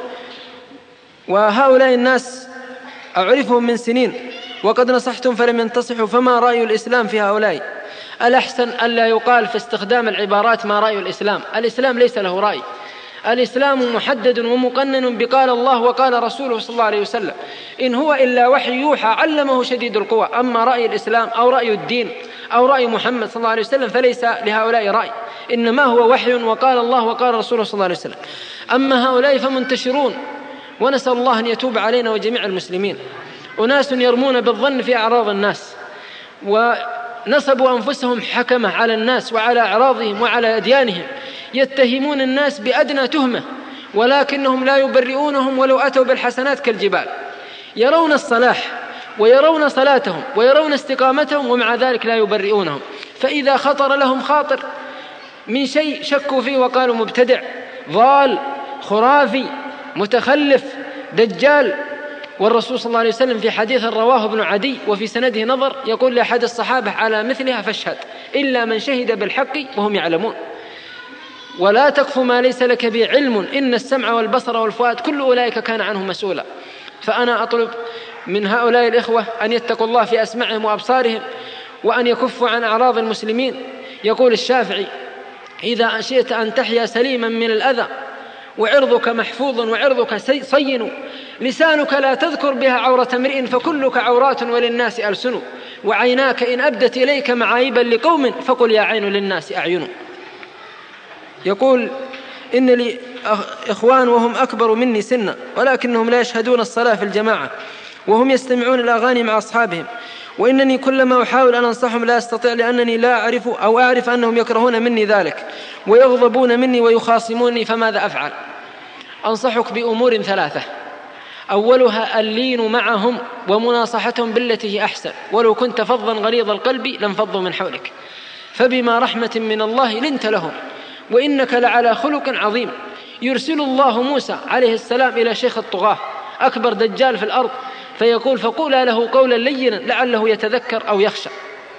وهؤلاء الناس أعرفهم من سنين وقد نصحتم فلم ينتصحوا، فما رأي الإسلام في هؤلاء؟ الأحسن ألا يقال في استخدام العبارات ما رأي الإسلام. الإسلام ليس له رأي، الإسلام محدد ومقنن بقال الله وقال رسوله صلى الله عليه وسلم، إن هو إلا وحي يوحى علمه شديد القوى. أما رأي الإسلام أو رأي الدين أو رأي محمد صلى الله عليه وسلم فليس لهؤلاء رأي، إنما هو وحي وقال الله وقال رسوله صلى الله عليه وسلم. أما هؤلاء فمنتشرون، ونسأل الله أن يتوب علينا وجميع المسلمين. أناس يرمون بالظن في أعراض الناس، ونصبوا أنفسهم حكمة على الناس وعلى أعراضهم وعلى أديانهم، يتهمون الناس بأدنى تهمة ولكنهم لا يبرئونهم ولو أتوا بالحسنات كالجبال. يرون الصلاح ويرون صلاتهم ويرون استقامتهم، ومع ذلك لا يبرئونهم. فإذا خطر لهم خاطر من شيء شكوا فيه وقالوا مبتدع ضال خرافي متخلف دجال. والرسول صلى الله عليه وسلم في حديث رواه ابن عدي وفي سنده نظر يقول لأحد الصحابة: على مثلها فاشهد، إلا من شهد بالحق وهم يعلمون. ولا تقف ما ليس لك به علم، إن السمع والبصر والفؤاد كل أولئك كان عنه مسؤولا. فأنا أطلب من هؤلاء الإخوة أن يتقوا الله في أسماعهم وأبصارهم، وأن يكفوا عن أعراض المسلمين. يقول الشافعي: إذا شئت أن تحيا سليما من الأذى وعرضك محفوظ وعرضك صين، لسانك لا تذكر بها عورة امرئ فكلك عورات وللناس ألسن، وعيناك إن أبدت إليك معايبا لقوم فقل يا عين للناس أعين. يقول: إن لي إخوان وهم أكبر مني سنا ولكنهم لا يشهدون الصلاة في الجماعة، وهم يستمعون الأغاني مع أصحابهم، وإنني كلما أحاول أن أنصحهم لا أستطيع، لأنني لا أعرف أو أعرف أنهم يكرهون مني ذلك ويغضبون مني ويخاصموني، فماذا أفعل؟ أنصحك بأمور ثلاثة: أولها اللين معهم ومناصحتهم بالتي هي أحسن، ولو كنت فظا غليظ القلب لانفضوا من حولك، فبما رحمة من الله لنت لهم، وإنك لعلى خلق عظيم. يرسل الله موسى عليه السلام إلى شيخ الطغاة أكبر دجال في الأرض، فيقول: فقولا له قولا لينا لعله يتذكر أو يخشى.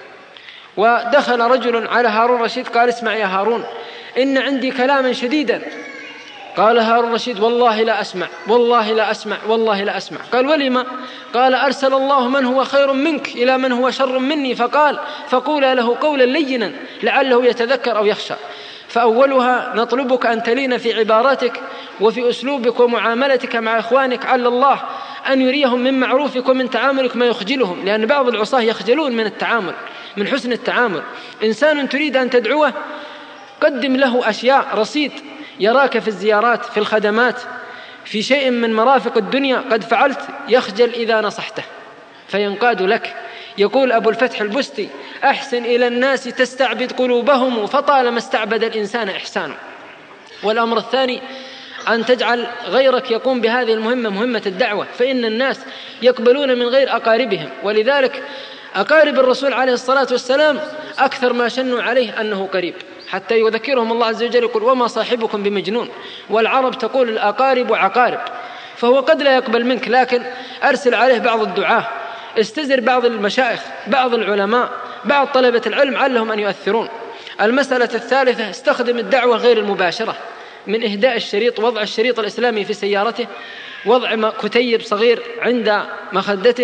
ودخل رجل على هارون الرشيد قال: اسمع يا هارون، إن عندي كلاما شديدا. قال هارون الرشيد: والله لا أسمع، والله لا أسمع، والله لا أسمع. قال: ولما؟ قال: أرسل الله من هو خير منك إلى من هو شر مني، فقال: فقولا له قولا لينا لعله يتذكر أو يخشى. فأولها: نطلبك أن تلين في عباراتك وفي أسلوبك ومعاملتك مع إخوانك، على الله أن يريهم من معروفك ومن تعاملك ما يخجلهم، لأن بعض العصاة يخجلون من التعامل، من حسن التعامل. إنسان تريد أن تدعوه قدم له أشياء رصيد، يراك في الزيارات، في الخدمات، في شيء من مرافق الدنيا قد فعلت، يخجل إذا نصحته فينقاد لك. يقول أبو الفتح البستي: أحسن إلى الناس تستعبد قلوبهم، فطالما استعبد الإنسان إحسانه. والأمر الثاني أن تجعل غيرك يقوم بهذه المهمة، مهمة الدعوة، فإن الناس يقبلون من غير أقاربهم، ولذلك أقارب الرسول عليه الصلاة والسلام أكثر ما شنوا عليه أنه قريب، حتى يذكرهم الله عز وجل يقول: وما صاحبكم بمجنون. والعرب تقول الأقارب عقارب، فهو قد لا يقبل منك، لكن أرسل عليه بعض الدعاة، استزر بعض المشايخ، بعض العلماء، بعض طلبة العلم، علهم أن يؤثرون. المسألة الثالثة: استخدم الدعوة غير المباشرة، من إهداء الشريط، وضع الشريط الإسلامي في سيارته، وضع كتيب صغير عند مخدته،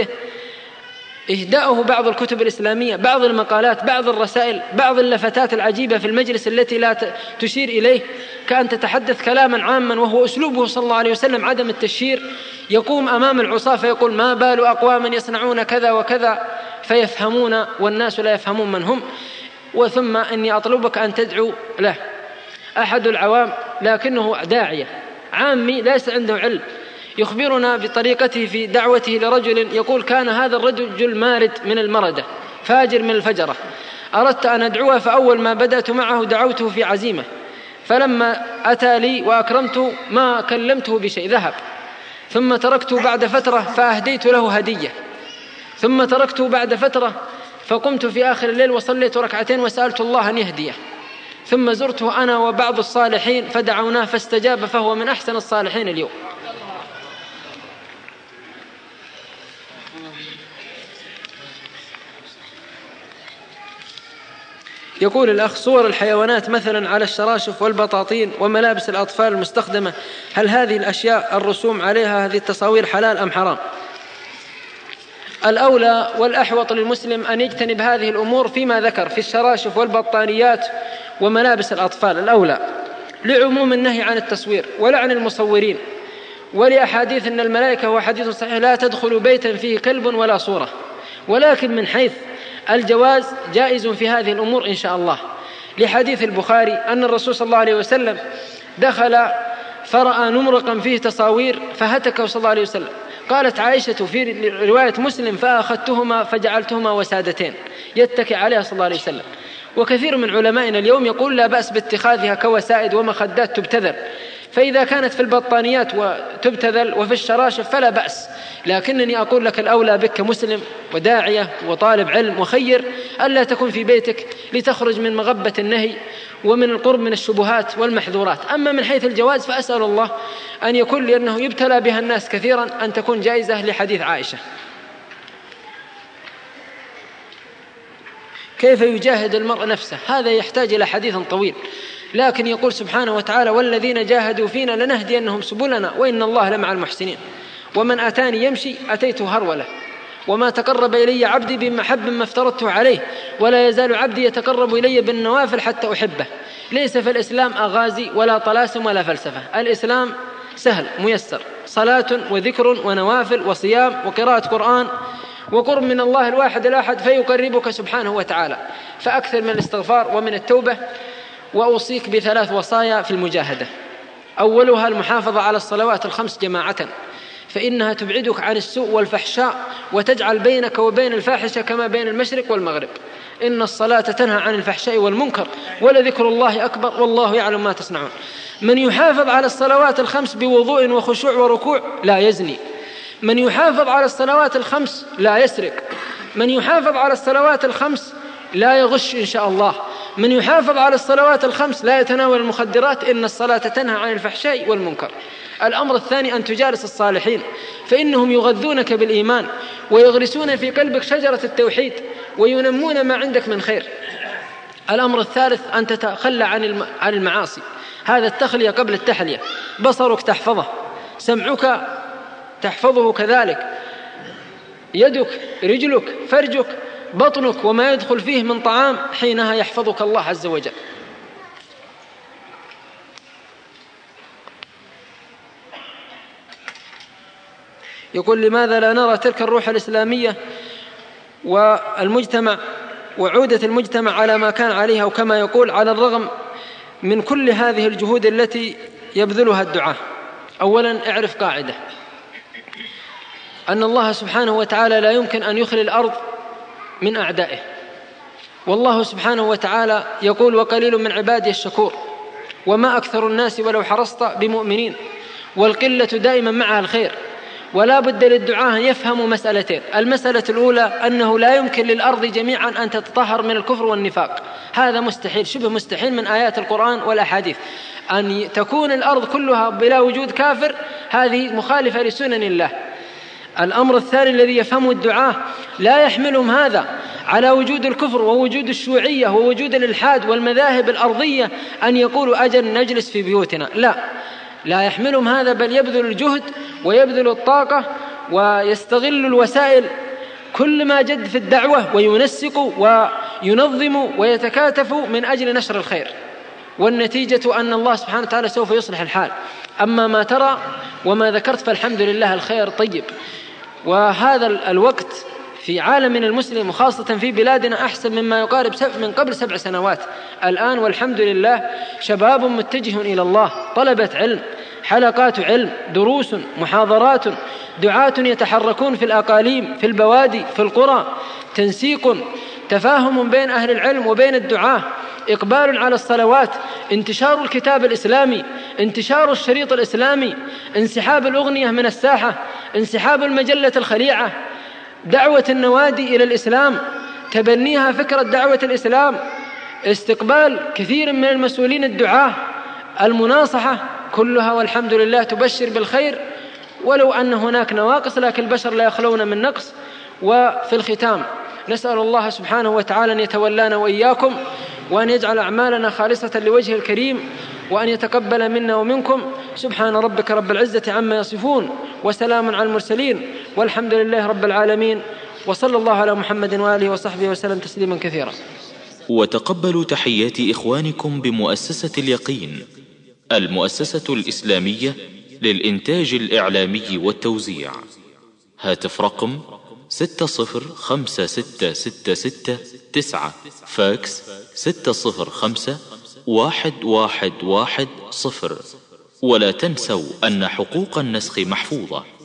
إهداؤه بعض الكتب الإسلامية، بعض المقالات، بعض الرسائل، بعض اللفتات العجيبة في المجلس التي لا تشير إليه، كأن تتحدث كلاما عاما، وهو أسلوبه صلى الله عليه وسلم عدم التشهير. يقوم أمام العصاة فيقول: ما بال أقوام يصنعون كذا وكذا، فيفهمون والناس لا يفهمون من هم. وثم إني أطلبك أن تدعو له أحد العوام، لكنه داعية عامي ليس عنده علم، يخبرنا بطريقته في دعوته لرجل يقول: كان هذا الرجل مارد من المردة، فاجر من الفجرة، أردت أن أدعوه، فأول ما بدأت معه دعوته في عزيمة، فلما أتى لي وأكرمته ما كلمته بشيء، ذهب. ثم تركته بعد فترة فأهديت له هدية، ثم تركته بعد فترة فقمت في آخر الليل وصليت ركعتين وسألت الله أن يهديه، ثم زرته أنا وبعض الصالحين فدعوناه فاستجاب، فهو من أحسن الصالحين اليوم. يقول الأخ: صور الحيوانات مثلا على الشراشف والبطاطين وملابس الأطفال المستخدمة، هل هذه الأشياء الرسوم عليها هذه التصاوير حلال أم حرام؟ الأولى والأحوط للمسلم أن يجتنب هذه الأمور فيما ذكر في الشراشف والبطانيات وملابس الأطفال، الأولى لعموم النهي عن التصوير ولعن المصورين، ولأحاديث أن الملائكة، وحديث صحيح: لا تدخلوا بيتا فيه كلب ولا صورة. ولكن من حيث الجواز جائز في هذه الأمور إن شاء الله، لحديث البخاري أن الرسول صلى الله عليه وسلم دخل فرأى نمرقا فيه تصاوير فهتكه صلى الله عليه وسلم. قالت عائشة في رواية مسلم: فأخذتهما فجعلتهما وسادتين يتكئ عليها صلى الله عليه وسلم. وكثير من علمائنا اليوم يقول لا بأس باتخاذها كوسائد ومخدات تبتذل، فإذا كانت في البطانيات وتبتذل وفي الشراشف فلا بأس، لكنني أقول لك الأولى بك كمسلم وداعية وطالب علم وخير ألا تكون في بيتك لتخرج من مغبة النهي ومن القرب من الشبهات والمحظورات. أما من حيث الجواز فأسأل الله أن يكون، لأنه يبتلى بها الناس كثيرا، أن تكون جائزة لحديث عائشة. كيف يجاهد المرء نفسه؟ هذا يحتاج إلى حديث طويل، لكن يقول سبحانه وتعالى: والذين جاهدوا فينا لنهدينهم سبلنا وإن الله لمع المحسنين. ومن أتاني يمشي أتيته هرولة، وما تقرب إلي عبدي بمحب ما افترضته عليه، ولا يزال عبدي يتقرب إلي بالنوافل حتى أحبه. ليس في الإسلام أغازي ولا طلاسم ولا فلسفة، الإسلام سهل ميسر، صلاة وذكر ونوافل وصيام وقراءة قرآن وقرب من الله الواحد الأحد فيقربك سبحانه وتعالى. فأكثر من الاستغفار ومن التوبة. وأوصيك بثلاث وصايا في المجاهدة: أولها المحافظة على الصلوات الخمس جماعة، فإنها تبعدك عن السوء والفحشاء وتجعل بينك وبين الفاحشة كما بين المشرق والمغرب. إن الصلاة تنهى عن الفحشاء والمنكر ولذكر الله أكبر والله يعلم ما تصنعون. من يحافظ على الصلوات الخمس بوضوء وخشوع وركوع لا يزني، من يحافظ على الصلوات الخمس لا يسرق، من يحافظ على الصلوات الخمس لا يغش إن شاء الله، من يحافظ على الصلوات الخمس لا يتناول المخدرات، إن الصلاة تنهى عن الفحشاء والمنكر. الأمر الثاني أن تجالس الصالحين، فإنهم يغذونك بالإيمان ويغرسون في قلبك شجرة التوحيد وينمون ما عندك من خير. الأمر الثالث أن تتخلى عن المعاصي، هذا التخلية قبل التحلية. بصرك تحفظه، سمعك تحفظه كذلك، يدك، رجلك، فرجك، بطنك وما يدخل فيه من طعام، حينها يحفظك الله عز وجل. يقول: لماذا لا نرى تلك الروح الإسلامية والمجتمع وعودة المجتمع على ما كان عليه، أو كما يقول على الرغم من كل هذه الجهود التي يبذلها الدعاة؟ أولا اعرف قاعدة، أن الله سبحانه وتعالى لا يمكن أن يخلي الأرض من أعدائه، والله سبحانه وتعالى يقول: وقليل من عبادي الشكور، وما أكثر الناس ولو حرصت بمؤمنين، والقلة دائما معها الخير. ولا بد للدعاة أن يفهموا مسألتين: المسألة الأولى أنه لا يمكن للأرض جميعا أن تتطهر من الكفر والنفاق، هذا مستحيل، شبه مستحيل من آيات القرآن والأحاديث. أن تكون الأرض كلها بلا وجود كافر هذه مخالفة لسنن الله. الأمر الثاني الذي يفهمه الدعاة، لا يحملهم هذا على وجود الكفر ووجود الشيوعية ووجود الإلحاد والمذاهب الأرضية أن يقولوا أجل نجلس في بيوتنا، لا لا يحملهم هذا، بل يبذل الجهد ويبذل الطاقة ويستغل الوسائل كل ما جد في الدعوة، وينسق وينظم ويتكاتف من أجل نشر الخير، والنتيجة أن الله سبحانه وتعالى سوف يصلح الحال. أما ما ترى وما ذكرت فالحمد لله الخير طيب. وهذا الوقت في عالمنا المسلم وخاصة في بلادنا أحسن مما يقارب من قبل سبع سنوات. الآن والحمد لله شباب متجه إلى الله، طلبة علم، حلقات علم، دروس، محاضرات، دعاة يتحركون في الأقاليم، في البوادي، في القرى، تنسيق، تفاهم بين أهل العلم وبين الدعاة، إقبال على الصلوات، انتشار الكتاب الإسلامي، انتشار الشريط الإسلامي، انسحاب الأغنية من الساحة، انسحاب المجلة الخليعة، دعوة النوادي إلى الإسلام، تبنيها فكرة دعوة الإسلام، استقبال كثير من المسؤولين الدعاة، المناصحة، كلها والحمد لله تبشر بالخير، ولو أن هناك نواقص لكن البشر لا يخلون من نقص. وفي الختام نسأل الله سبحانه وتعالى أن يتولانا وإياكم، وأن يجعل أعمالنا خالصة لوجهه الكريم، وأن يتقبل منا ومنكم. سبحان ربك رب العزة عما يصفون، وسلام على المرسلين، والحمد لله رب العالمين، وصلى الله على محمد وآله وصحبه وسلم تسليما كثيرا. وتقبلوا تحيات إخوانكم بمؤسسة اليقين، المؤسسة الإسلامية للإنتاج الإعلامي والتوزيع. هاتف رقم ستة صفر خمسة ستة ستة ستة تسعة، فاكس ستة صفر خمسة واحد واحد واحد صفر. ولا تنسوا أن حقوق النسخ محفوظة.